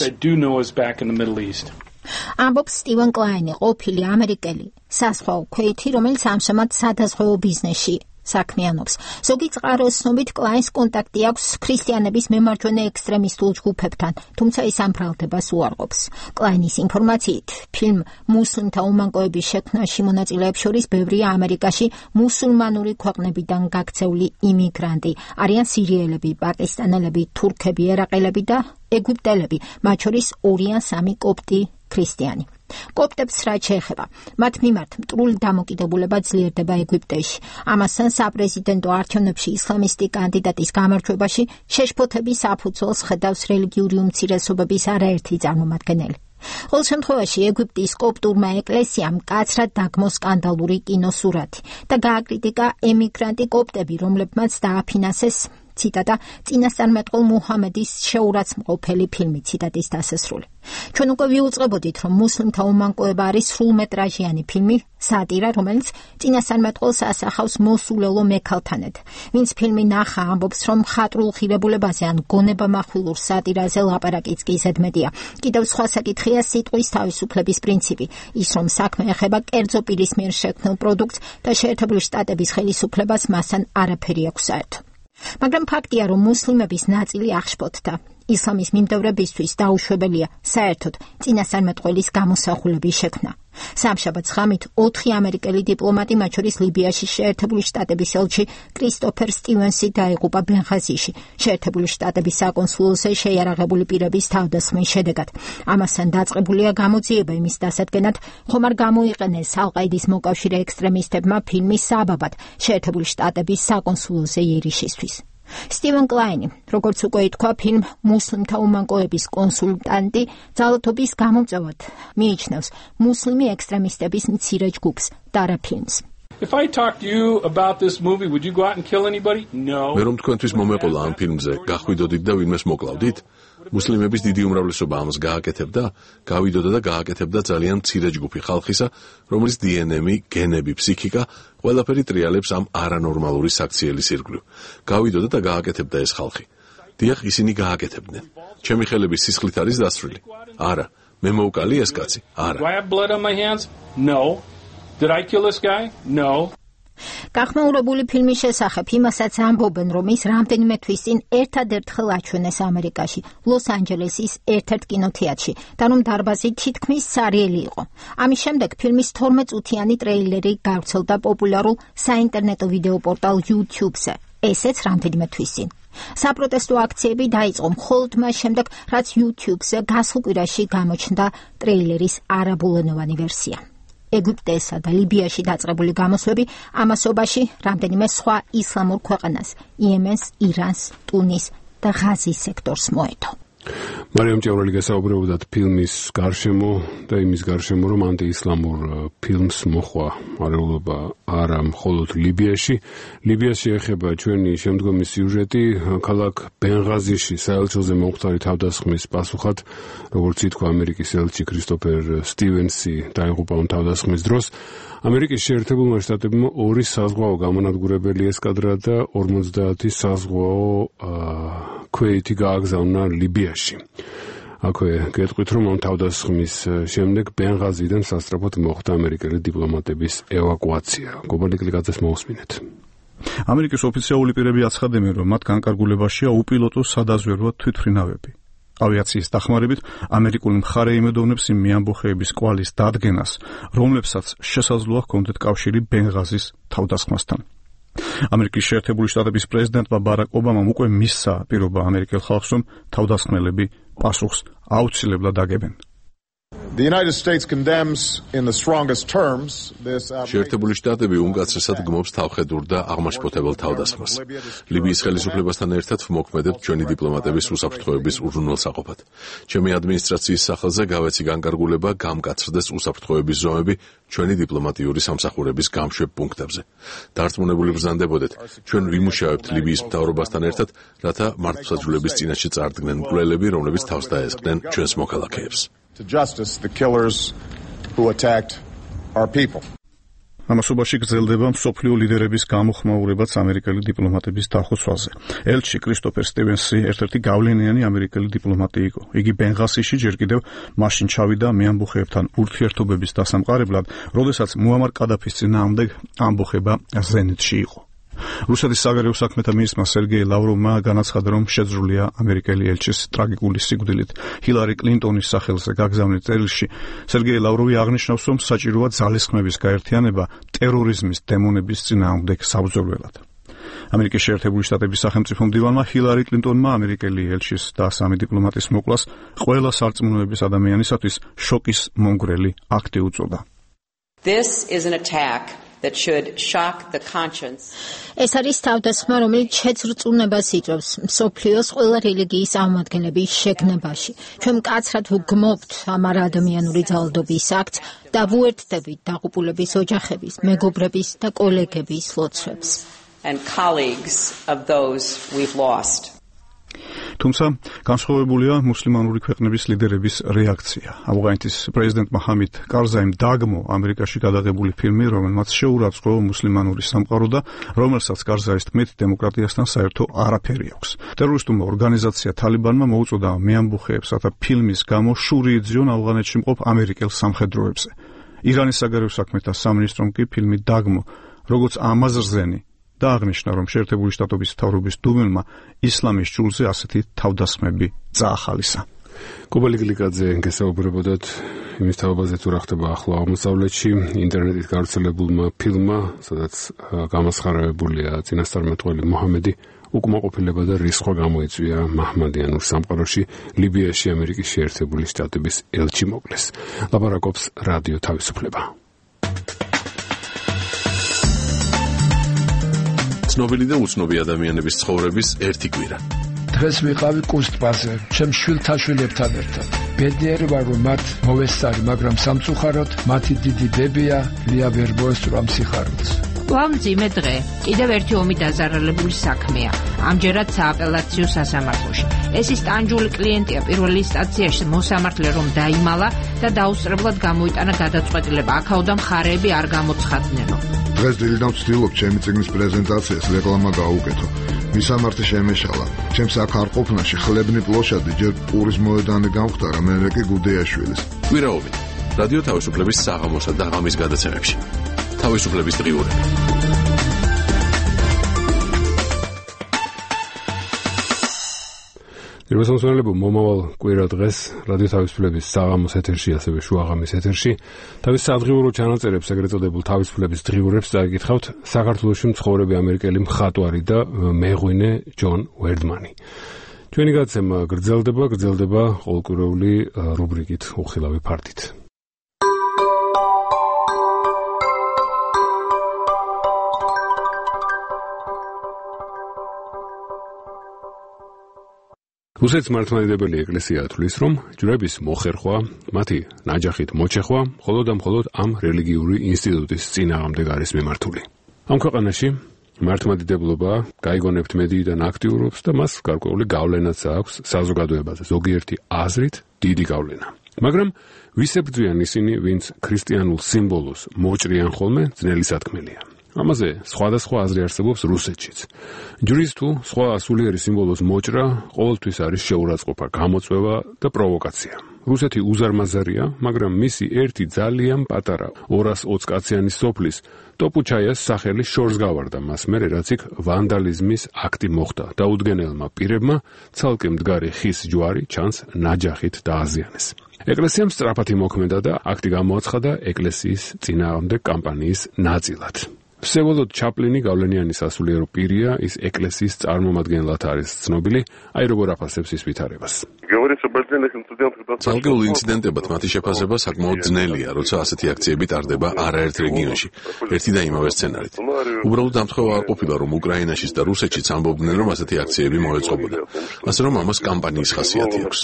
ამბობს სტივენ კლაინი, ყოფილი ამერიკელი საზღვაო ქვეითი, რომელიც ამჟამად სადაზღვეო ბიზნესში საქმიანობს. ზოგი წყაროს ცნობით კლაინს კონტაქტი აქვს ქრისტიანების მემარჯვენე ექსტრემისტულ ჯგუფებთან, თუმცა ის ამ ბრალდებას უარყოფს. კლაინის ინფორმაციით, ფილმ მუსლიმთა უმანკოების შექმნაში მონაწილეებს შორის ბევრია ამერიკაში მუსულმანური ქვეყნებიდან გაქცეული იმიგრანტი. არიან სირიელები, პაკისტანელები, თურქები, ერაყელები და ეგვიპტელები, მათ შორის ორი ან სამი კოპტი ქრისტიანი. კოპტებს რაც შეეხება, მათ მიმართ მტრული დამოკიდებულება ძლიერდება ეგვიპტეში. ამასთან საპრეზიდენტო არჩევნებში ისლამისტი კანდიდატის გამარჯვებაში შეშფოთების საფუძველს ხედავს რელიგიური უმცირესობების არაერთი წარმომადგენელი. ყოველ შემთხვევაში ეგვიპტის კოპტურმა ეკლესიამ მკაცრად დაგმო სკანდალური კინოსურათი და გააკრიტიკა ემიგრანტი კოპტები, რომლებმაც დააფინანსეს ციტატა წინასწარმეტყველ მუჰამედის შეურაცხმყოფელი ფილმი, ციტატის დასასრული. ჩვენ უკვე ვიუწყებოდით, რომ მუსლიმთა უმანკოება არის სრულმეტრაჟიანი ფილმი, სატირა, რომელიც წინასწარმეტყველს ასახავს მოსულელო მექალთანად. ვინც ფილმი ნახა, ამბობს, რომ მხატვრულ ღირებულებაზე ან გონებამახვილურ სატირაზე ლაპარაკიც კი ზედმეტია. კიდევ სხვა საკითხია სიტყვის თავისუფლების პრინციპი, ის რომ საქმე ეხება კერძო პირის მიერ შექმნილ პროდუქტს და შეერთებული შტატების ხელისუფლებას მასთან არაფერი აქვს საერთო. მაგრამ ფაქტია, რომ მუსლიმების ნაწილი აღშფოთდა. ისლამის მიმდევრებისთვის დაუშვებელია საერთოდ წინასწარმეტყველის გამოსახულების შექმნა. სამშაბათს ღამით ოთხი ამერიკელი დიპლომატი, მათ შორის ლიბიაში შეერთებული შტატების ელჩი კრისტოფერ სტივენსი დაიღუპა ბენღაზიში, შეერთებული შტატების საკონსულოზე შეიარაღებული პირების თავდასხმის შედეგად. ამასთან დაწყებულია გამოძიება იმის დასადგენად, ხომ არ გამოიყენეს ალ-ყაიდის მოკავშირე ექსტრემისტებმა ფილმის საბაბად შეერთებული შტატების საკონსულოზე იერიშისთვის. სტივენ კლაინი, როგორც უკვე ითქვა, ფილმ მუსლიმთა უმანკოების კონსულტანტი ძალადობის გამომწვევად მიიჩნევს მუსლიმი ექსტრემისტების მცირე ჯგუფს და არა ფილმს. If I talk to you about this movie, would you go out and kill anybody? No. მე რომ თქვენთვის მომეყოლა ამ ფილმზე, გახვიდოდით და ვინმეს მოკლავდით? მუსლიმების დიდი უმრავლესობა ამას გააკეთებდა, გავიდოდა და გააკეთებდა ძალიან მცირე ჯგუფი ხალხისა, რომლის დი ენ ემი, გენები, ფსიქიკა, ყველაფერი ტრიალებს ამ არანორმალური საქციელის ირგვლივ. გავიდოდა და გააკეთებდა ეს ხალხი. დიახ, ისინი გააკეთებდნენ. ჩემი ხელების სისხლით არის დასრული. არა, მე მოვკალი ეს კაცი. არა. Do I have blood on my hands? No. Did I kill this guy? No. გახმაურებული ფილმის შესახებ იმასაც ამბობენ, რომ ის რამდენიმე თვის წინ ერთადერთხელ აჩვენეს ამერიკაში, ლოს-ანჯელესის ერთ-ერთ კინოთეატრში და რომ დარბაზი თითქმის სარიელი იყო. ამის შემდეგ ფილმის თორმეტ წუთიანი ტრეილერი გავრცელდა პოპულარულ საინტერნეტო ვიდეო პორტალ YouTube-ზე, ესეც რამდენიმე თვის წინ. საპროტესტო აქციები დაიწყო მხოლოდ მას შემდეგ, რაც YouTube-ზე გასულ კვირაში გამოჩნდა ტრეილერის არაბულენოვანი ვერსია. ეგვიპტესა და ლიბიაში დაწყებული გამოსვლები ამასობაში რამდენიმე სხვა ისლამურ ქვეყანას, იემენს, ირანს, ტუნის და ღაზის სექტორს მოედო. მარიამ ჭავრალი გასაუბრებოდათ ფილმის გარშემო და იმის გარშემო, რომ ანტიისლამურ ფილმს მოხვა არეულობა არა მხოლოდ ლიბიაში. ლიბიას შეეხება ჩვენი შემდგომი სიუჟეტი, ქალაქ ბენღაზიში საელჩოზე მომხდარი თავდასხმის პასუხად, როგორც ითქვა, ამერიკის ელჩი კრისტოფერ სტივენსი დაიღუპა ამ თავდასხმის დროს. ამერიკის შეერთებულმა შტატებმა ორი საზღვაო გამონადგურებელი ესკადრა და ორმოცდაათი საზღვაო ქვეითი გააგზავნა ლიბიაში. აქვე გეტყვით, რომ ამ თავდასხმის შემდეგ ბენღაზიდან სასწრაფოდ მოხდა ამერიკელი დიპლომატების ევაკუაცია. გობალიკლიძეს მოусმინეთ. ამერიკის ოფიციალური პირები აცხადებენ, რომ მათ განკარგულებაშია უპილოტო სადაზვერვო თვითმფრინავები. ავიაციის დახმარებით ამერიკული მხარე იმედოვნებს იმ მეამბოხეების კვალის დადგენას, რომლებსაც შესაძლოა ჰქონდეთ კავშირი ბენღაზის თავდასხმასთან. ამერიკის შეერთებული შტატების პრეზიდენტმა ბარაკ ობამამ უკვე მისცა პირობა ამერიკელ ხალხს, რომ თავდასხმელები პასუხს აუცილებლად აგებენ. The United States condemns in the strongest terms this შეერთებული შტატები უმკაცრესად გმობს თავხედურ და აღმაშფოთებელ თავდასხმას. ლიბიის ხელისუფლებასთან ერთად ვმოქმედებთ ჩვენი დიპლომატების უსაფრთხოების უზრუნველსაყოფად. ჩემი ადმინისტრაციის სახელზე გავეცი განკარგულება გამკაცრდეს უსაფრთხოების ზომები ჩვენი დიპლომატიური სამსახურების გამშვებ პუნქტებზე. დარწმუნებული ვბრძანდებოდეთ, ჩვენ ვიმუშავებთ ლიბიის მთავრობასთან ერთად, რათა მართლმსაჯულების წინაშე წარდგნენ მკვლელები, რომლებიც თავს დაესხნენ ჩვენს მოქალაქეებს. To justice the killers who attacked our people. ამასობაში გრძელდება მსოფლიო ლიდერების გამოხმაურებაც ამერიკელი დიპლომატების დახოცვაზე. ელჩი კრისტოფერ სტივენსი ერთ-ერთი გავლენიანი ამერიკელი დიპლომატი იყო. იგი ბენღაზიში ჯერ კიდევ მაშინ ჩავიდა მეამბოხეებთან ურთიერთობების დასამყარებლად, როდესაც მუამარ კადაფის წინააღმდეგ ამბოხება ზენიტში იყო. რუსეთის საგარეო საქმეთა მინისტრმა სერგეი ლავროვმა განაცხადა, რომ შეძრულია ამერიკელი ელჩის ტრაგიკული სიკვდილით. ჰილარი კლინტონის სახელზე გაგზავნილ წერილში სერგეი ლავროვი აღნიშნავს, რომ საჭიროა ძალისხმების გაერთიანება ტერორიზმის დემონების წინააღმდეგ საბრძოლველად. ამერიკის შეერთებული შტატების სახელმწიფო მდივანმა ჰილარი კლინტონმა ამერიკელი ელჩის და სამი დიპლომატის მოკვლას ყველა სარწმუნოების ადამიანისათვის შოკის მომგვრელი აქტი უწოდა. This is an attack that should shock the conscience. ეს არის თავდასხმა, რომელიც შეცრწუნებას იწვევს მსოფლიოს ყველა რელიგიის წარმომადგენლების შეგნებაში. ჩვენ მკაცრად ვგმობთ ამ არაადამიანური ძალადობის აქტს და ვუერთდებით დაღუპულების ოჯახების, მეგობრების და კოლეგების ლოცვებს. And colleagues of those we've lost. თუმცა განსხვავებულია მუსლიმანური ქვეყნების ლიდერების რეაქცია. ავღანეთის პრეზიდენტმა ჰამიდ კარზაიმ დაგმო ამერიკაში გადაღებული ფილმი, რომელმაც შეურაცხყო მუსლიმანური სამყარო და რომელსაც კარზაის თქმით დემოკრატიასთან საერთო არაფერი აქვს. ტერორისტულმა ორგანიზაცია თალიბანმა მოუწოდა მეამბოხეებს, რათა ფილმის გამო შური იძიონ ავღანეთში მყოფ ამერიკელ სამხედროებზე. ირანის საგარეო საქმეთა სამინისტრომ კი ფილმი დაგმო, როგორც ამაზრზენი და აღნიშნა, რომ შეერთებული შტატების მთავრობის დუმელმა ისლამის ჭულზე ასეთი თავდასხმები წაახალისა. კუბალი გლიკაძე გესაუბრებოდათ იმის თაობაზე, თუ რა ხდება ახლო აღმოსავლეთში, ინტერნეტით გავრცელებულმა ფილმმა, სადაც გამასხარებებულია წინასწარმეტყველი მოჰამედი, უკმაყოფილება და რისხვა გამოიწვია მაჰმადიანურ სამყაროში, ლიბიაში ამერიკის შეერთებული შტატების ელჩი მოკლეს. ლაპარაკობს რადიო თავისუფლება. ცნობილი და უცნობი ადამიანების ცხოვრების ერთი კვირა. დღეს ვიყავი კუსტბაზე, ჩემ შვილთაშვილებთან ერთად. ბედნიერი ვარ, რომ მათ მოვესწარი, მაგრამ სამწუხაროდ მათი დიდი დებია ლია ვერ მოესწრა სიხარულს. ვამძიმე დღე, კიდევ ერთი ომი დაზარალებული საქმეა. ამჯერად სააპელაციო სასამართლოში. ეს ის ტანჯული კლიენტია პირველი ინსტანციაში მოსამართლე რომ დაიმალა და დაუსწრებლად გამოიტანა გადაწყვეტილება. აქაოდა მხარეები არ გამოცხადნენო. დღეს დილიდან ვცდილობ ჩემი წიგნის პრეზენტაციას რეკლამა გაუკეთო. მისამართი შემეშალა. ჩემს აქ არ ყოფნაში ხლებნი პლოშადი ჯერ პურის მოედანი გამختარა, მერე კი გუდეაშვილის. კვირაობით. რადიო თავისუფლების საღამოსა და ღამის გადაცემებში. თავისუფლების დღიურები. ერთმანეთსამოსვენებო მომავალ კვირა დღეს რადიო თავისუფლების საღამოს ეთერში, ასევე შუაღამის ეთერში თავის სადღიურო ჩანაწერებს, ეგრეთ წოდებულ თავისუფლების დღიურებს წაიკითხავთ საქართველოში მცხოვრები ამერიკელი მხატვარი და მეღვინე ჯონ ვერდმანი. ჩვენი გადაცემა გრძელდება, გრძელდება ყოველკვირეული რუბრიკით უხილავი ფართით. რუსეთის მართლმადიდებელი ეკლესია თვლის, რომ ჯვრების მოხერხვა, მათი ნაჯახით მოჩეხვა, მხოლოდ და მხოლოდ ამ რელიგიური ინსტიტუტის წინააღმდეგ არის მიმართული. ამ ქვეყანაში მართლმადიდებლობა გაიგონებთ მედიიდან აქტიურობს და მას გარკვეული გავლენაც აქვს საზოგადოებაზე, ზოგიერთი აზრით დიდი გავლენა. მაგრამ ვის ებრძვიან ისინი, ვინც ქრისტიანულ სიმბოლოს მოჭრიან ხოლმე, ძნელი სათქმელია. ამაზე სხვადასხვა აზრი არსებობს რუსეთშიც. ჯვრის თუ სხვა სულიერი სიმბოლოს მოჭრა ყოველთვის არის შეურაცხყოფა, გამოწვევა და პროვოკაცია. რუსეთი უზარმაზარია, მაგრამ მისი ერთი ძალიან პატარა ორას ოცკაციანი სოფლის ტოპუჩაიას სახელი შორს გავარდა მას მერე, რაც იქ ვანდალიზმის აქტი მოხდა. დაუდგენელმა პირებმა ცალკე მდგარი ხის ჯვარი ჩანს ნაჯახით დააზიანეს. ეკლესიამ სწრაფად იმოქმედა და აქტი გამოაცხადა ეკლესიის წინააღმდეგ კამპანიის ნაწილად. ვსევოლოდ ჩაპლინი გავლენიანი სასულიერო პირია, ის ეკლესიის წარმომადგენლად არის ცნობილი, აი როგორ აფასებს ის ვითარებას. ცალკეულ ინციდენტებად მათი შეფასება საკმაოდ ძნელია, როცა ასეთი აქციები ტარდება არაერთ რეგიონში, ერთი და იმავე სცენარით. უბრალოდ ამთხოვა არ ყოფილა, რომ უკრაინაშიც და რუსეთშიც ამბობდნენ, რომ ასეთი აქციები მოეწყობოდა. ასე რომ ამას კამპანიის ხასიათი აქვს.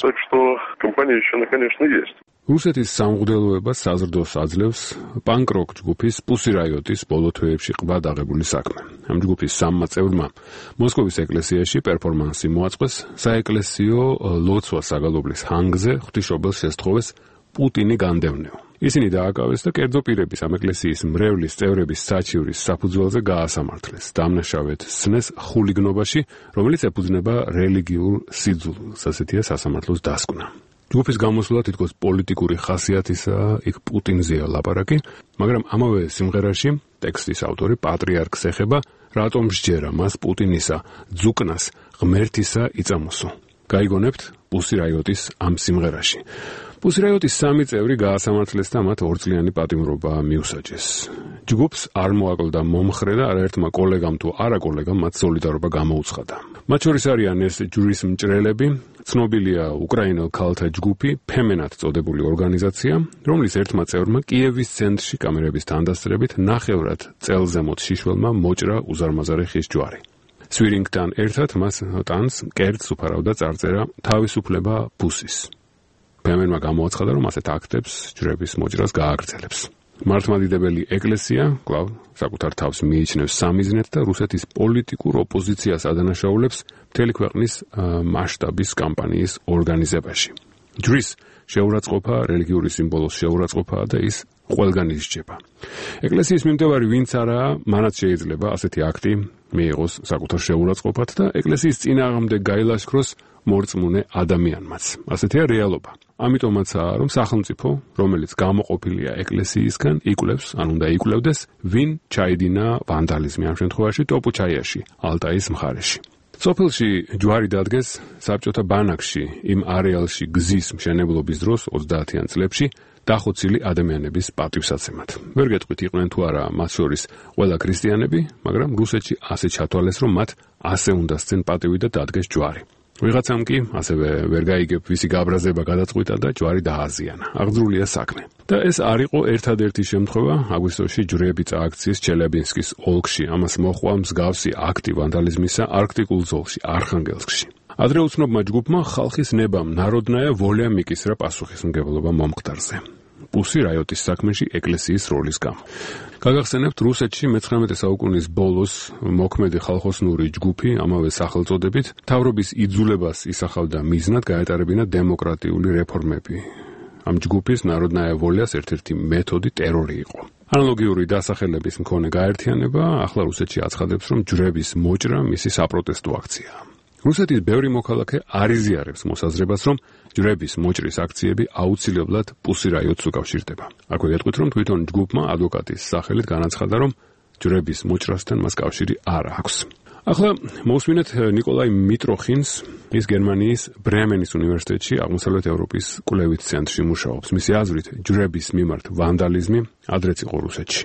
რუსეთის სამღვდელოებას საზრდოს აძლევს პანკ-როკ ჯგუფის Pussy Riot-ის ბოლო თვეებში ყბად აღებული საქმე. ამ ჯგუფის სამმა წევრმა მოსკოვის ეკლესიაში პერფორმანსი მოაწყვეს საეკლესიო ლოცვა საგალობლის ჰანგზე ღვთისმშობელს შესთხოვეს პუტინი განდევნეო. ისინი დააკავეს და კერძო პირების ამ ეკლესიის მრევლის წევრების საჩივრის საფუძველზე გაასამართლეს. დამნაშავედ სცნეს ხულიგნობაში, რომელიც ეფუძნება რელიგიურ სიძულვილს, ასეთია სასამართლოს დასკვნა. ჯგუფის გამოსვლა თითქოს პოლიტიკური ხასიათისაა, იქ პუტინზეა ლაპარაკი, მაგრამ ამავე სიმღერაში ტექსტის ავტორი პატრიარქს ეხება, რატომ სჯერა მას პუტინისა ძუკნას ღმერთისა იწამოსო. გაიგონებთ Pussy Riot-ის ამ სიმღერაში. Pussy Riot-ის სამი წევრი გაასამართლეს და მათ ორწლიანი პატიმრობა მიუსაჯეს. ჯგუფს არ მოაკლდა მომხრე და არაერთმა კოლეგამ თუ არა კოლეგამ მათ სოლიდარობა გამოუცხადა. მათ შორის არიან ეს ჯვრის მჭრელები, ცნობილია უკრაინელ ქალთა ჯგუფი, ფემენად წოდებული ორგანიზაცია, რომლის ერთმა წევრმა კიევის ცენტრში კამერების თანდასწრებით ნახევრად წელზემოთ შიშველმა მოჭრა უზარმაზარი ხის ჯვარი. სვირინგთან ერთად მას ტანს კერძს უფარავდა წარწერა თავისუფლება პუსის. ფემენმა გამოაცხადა, რომ ასეთ აქტებს ჯვრების მოჭრას გააგრძელებს. მართლმადიდებელი ეკლესია კვლავ საკუთარ თავს მიიჩნევს სამიზნედ და რუსეთის პოლიტიკურ ოპოზიციას ადანაშაულებს მთელი ქვეყნის მასშტაბის კამპანიის ორგანიზებაში. ჯვრის შეურაცხყოფა, რელიგიური სიმბოლოს შეურაცხყოფაა და ის ყველგან ისჯება. ეკლესიის მიმდევარი ვინც არაა, მანაც შეიძლება ასეთი აქტი მიიღოს საკუთარ შეურაცხყოფად და ეკლესიის წინააღმდეგ გაილაშქროს მორწმუნე ადამიანმაც. ასეთია რეალობა. ამიტომაცაა, რომ სახელმწიფო, რომელიც გამოყოფილია ეკლესიისგან, იკვლევს, ან უნდა იკვლევდეს, ვინ ჩაიდინა ვანდალიზმი ამ შემთხვევაში ტოპუჩაიაში, ალტაის მხარეში. სოფელში ჯვარი დადგეს საბჭოთა ბანაკში, იმ არეალში გზის მშენებლობის დროს ოცდაათიან წლებში დახოცილი ადამიანების პატივსაცემად. ვერ გეტყვით იყვნენ თუ არა მათ შორის ყველა ქრისტიანები, მაგრამ რუსეთში ასე ჩათვალეს, რომ მათ ასე უნდა სცენ პატივი და დადგეს ჯვარი. ვიღაცამ კი ასევე ვერ გაიგებ ვისი გაბრაზება გადაწყვიტა და ჯვარი დააზიანა. აღძრულია საქმე. და ეს არ იყო ერთადერთი შემთხვევა, აგვისტოში ჯვრები წააქციეს ჩელებინსკის ოლქში, ამას მოჰყვა მსგავსი აქტი ვანდალიზმისა არქტიკულ ზოლში, არხანგელსკში. ადრე უცნობმა ჯგუფმა ხალხის ნებამ ნაროდნაია ვოლია მიკისრა პასუხისმგებლობა მომხდარზე. Pussy Riot-ის საქმეში ეკლესიის როლის გამო. გაგახსენებთ, რუსეთში მეცხრამეტე საუკუნის ბოლოს მოქმედი ხალხოსნური ჯგუფი ამავე სახელწოდებით მთავრობის იძულებას ისახავდა მიზნად გაეტარებინა დემოკრატიული რეფორმები. ამ ჯგუფის ნაროდნაია ვოლიას ერთ-ერთი მეთოდი ტერორი იყო. ანალოგიური დასახელების მქონე გაერთიანება ახლა რუსეთში აცხადებს, რომ ჯვრების მოჭრა მისი საპროტესტო აქციაა. რუსეთის ბევრი მოქალაქე არ იზიარებს მოსაზრებას, რომ ჯვრების მოჭრის აქციები აუცილებლად Pussy Riot-ს უკავშირდება. აქვე გეტყვით, რომ თვითონ ჯგუფმა ადვოკატის სახელით განაცხადა, რომ ჯვრების მოჭრასთან მას კავშირი არ აქვს. ახლა მოვსმინეთ ნიკოლაი მიტროხინს, ის გერმანიის ბრემენის უნივერსიტეტში აღმოსავლეთ ევროპის კვლევით ცენტრში მუშაობს. მისი აზრით, ჯვრების მიმართ ვანდალიზმი ადრეც იყო რუსეთში.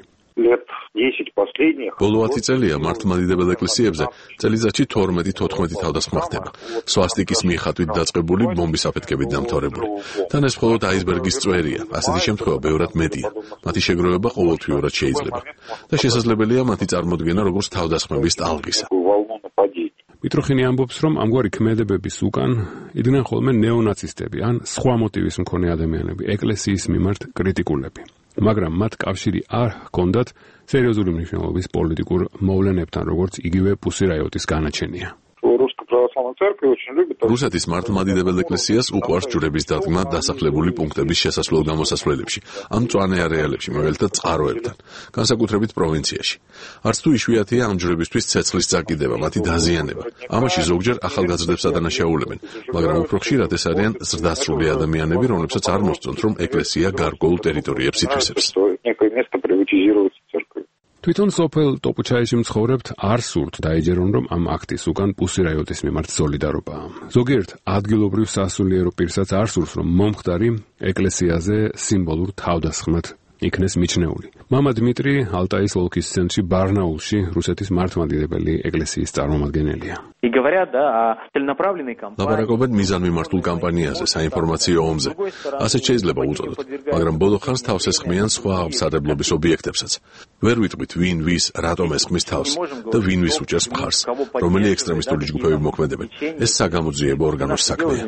ბოლო ათი წელია მართლმადიდებელ ეკლესიებზე წელიწადში თორმეტი-თოთხმეტი თავდასხმა ხდება. სვასტიკის მიხატვით დაწყებული ბომბის აფეთქებით დამთავრებული. თან ეს მხოლოდ აისბერგის წვერია. ასეთი შემთხვევა ბევრად მეტია. მათი შეგროვება ყოველთვიურად შეიძლება და შესაძლებელია მათი წარმოდგენა როგორც თავდასხმების ტალღისა. მიტროხინი ამბობს, რომ ამგვარი ქმედებების უკან იდგნენ ხოლმე ნეონაცისტები ან სხვა მოტივის მქონე ადამიანები, ეკლესიის მიმართ კრიტიკულები. მაგრამ მათ კავშირი არ ჰქონდათ სერიოზული მნიშვნელობის პოლიტიკურ მოვლენებთან, როგორც იგივე Pussy Riot-ის განაჩენია. რუსეთის მართლმადიდებელ ეკლესიას უყვარს ჯვრების დადგმა დასახლებული პუნქტების შესასვლელ-გამოსასვლელებში, ამ მწვანე არეალებში, მაგალითად წყაროებთან, განსაკუთრებით პროვინციაში. არც თუ იშვიათია ამ ჯვრებისთვის ცეცხლის წაკიდება, მათი დაზიანება. ამაში ზოგჯერ ახალგაზრდებს ადანაშაულებენ, მაგრამ უფრო ხშირად ეს არიან ზრდასრული ადამიანები, რომლებსაც არ მოსწონთ, რომ ეკლესია გარკვეულ ტერიტორიებს ითვისებს. თვითონ სოფელ ტოპუჩაიში მცხოვრებთ არ სურთ დაეჯერონ, რომ ამ აქტის უკან Pussy Riot-ის მიმართ სოლიდარობაა. ზოგიერთ ადგილობრივ სასულიერო პირსაც არ სურს, რომ მომხდარი ეკლესიაზე სიმბოლურ თავდასხმად იქნეს მიჩნეული. მამა დმიტრი ალტაის ოლქის ცენტრში ბარნაულში რუსეთის მართლმადიდებელი ეკლესიის წარმომადგენელია. ლაპარაკობენ მიზანმიმართულ კამპანიაზე, საინფორმაციო ომზე. ასეთ შეიძლება უწოდოთ, მაგრამ ბოლო ხანს თავს ესხმიან სხვა აღმსარებლობის ობიექტებსაც. ვერ ვიტყვით ვინ ვის რატომ ესხმის თავს და ვინ ვის უჭერს მხარს, რომელი ექსტრემისტული ჯგუფები მოქმედებენ. ეს საგამოძიებო ორგანოს საქმეა.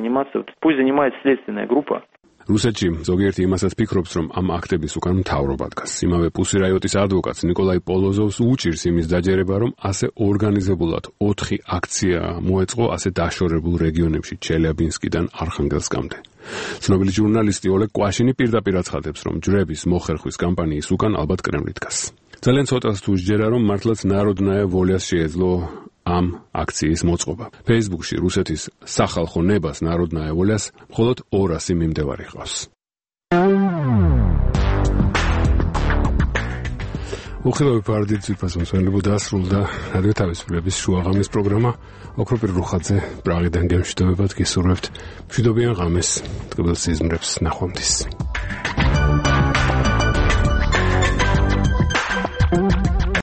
რუსეთში ზოგიერთი იმასაც ფიქრობს, რომ ამ აქტების უკან მთავრობა დგას. იმავე პუსირაიოტის ადვოკატს ნიკოლაი პოლოზოვს უჭირს იმის დაჯერება, რომ ასე ორგანიზებულად ოთხი აქცია მოეწყო ასე დაშორებულ რეგიონებში ჩელიაბინსკიდან არხანგელსკამდე. ცნობილი ჟურნალისტი ოლეგ კვაშინი პირდაპირ აცხადებს, რომ ჯვრების მოხერხვის კამპანიის უკან ალბათ კრემლი დგას. ძალიან ცოტას თუ შეჯერა, რომ მართლაც ნაროდნაია ვოლიას შეეძლო ამ აქციის მოწყობა. Facebook-ში რუსეთის სახალხო ნებას ნაროდნაია ვოლიას მხოლოდ ორასი მიმდევარი ყავს. უხილავი პარდით ძვირფასმცველებო დასრულდა რადიო თავისუფლების შუაღამის პროგრამა. ოქროპირ რუხაძე პრაღიდან გემშვიდობებად გისურვებთ მშვიდობიან ღამეს, ტკბილ სიზმრებს ნახვამდის.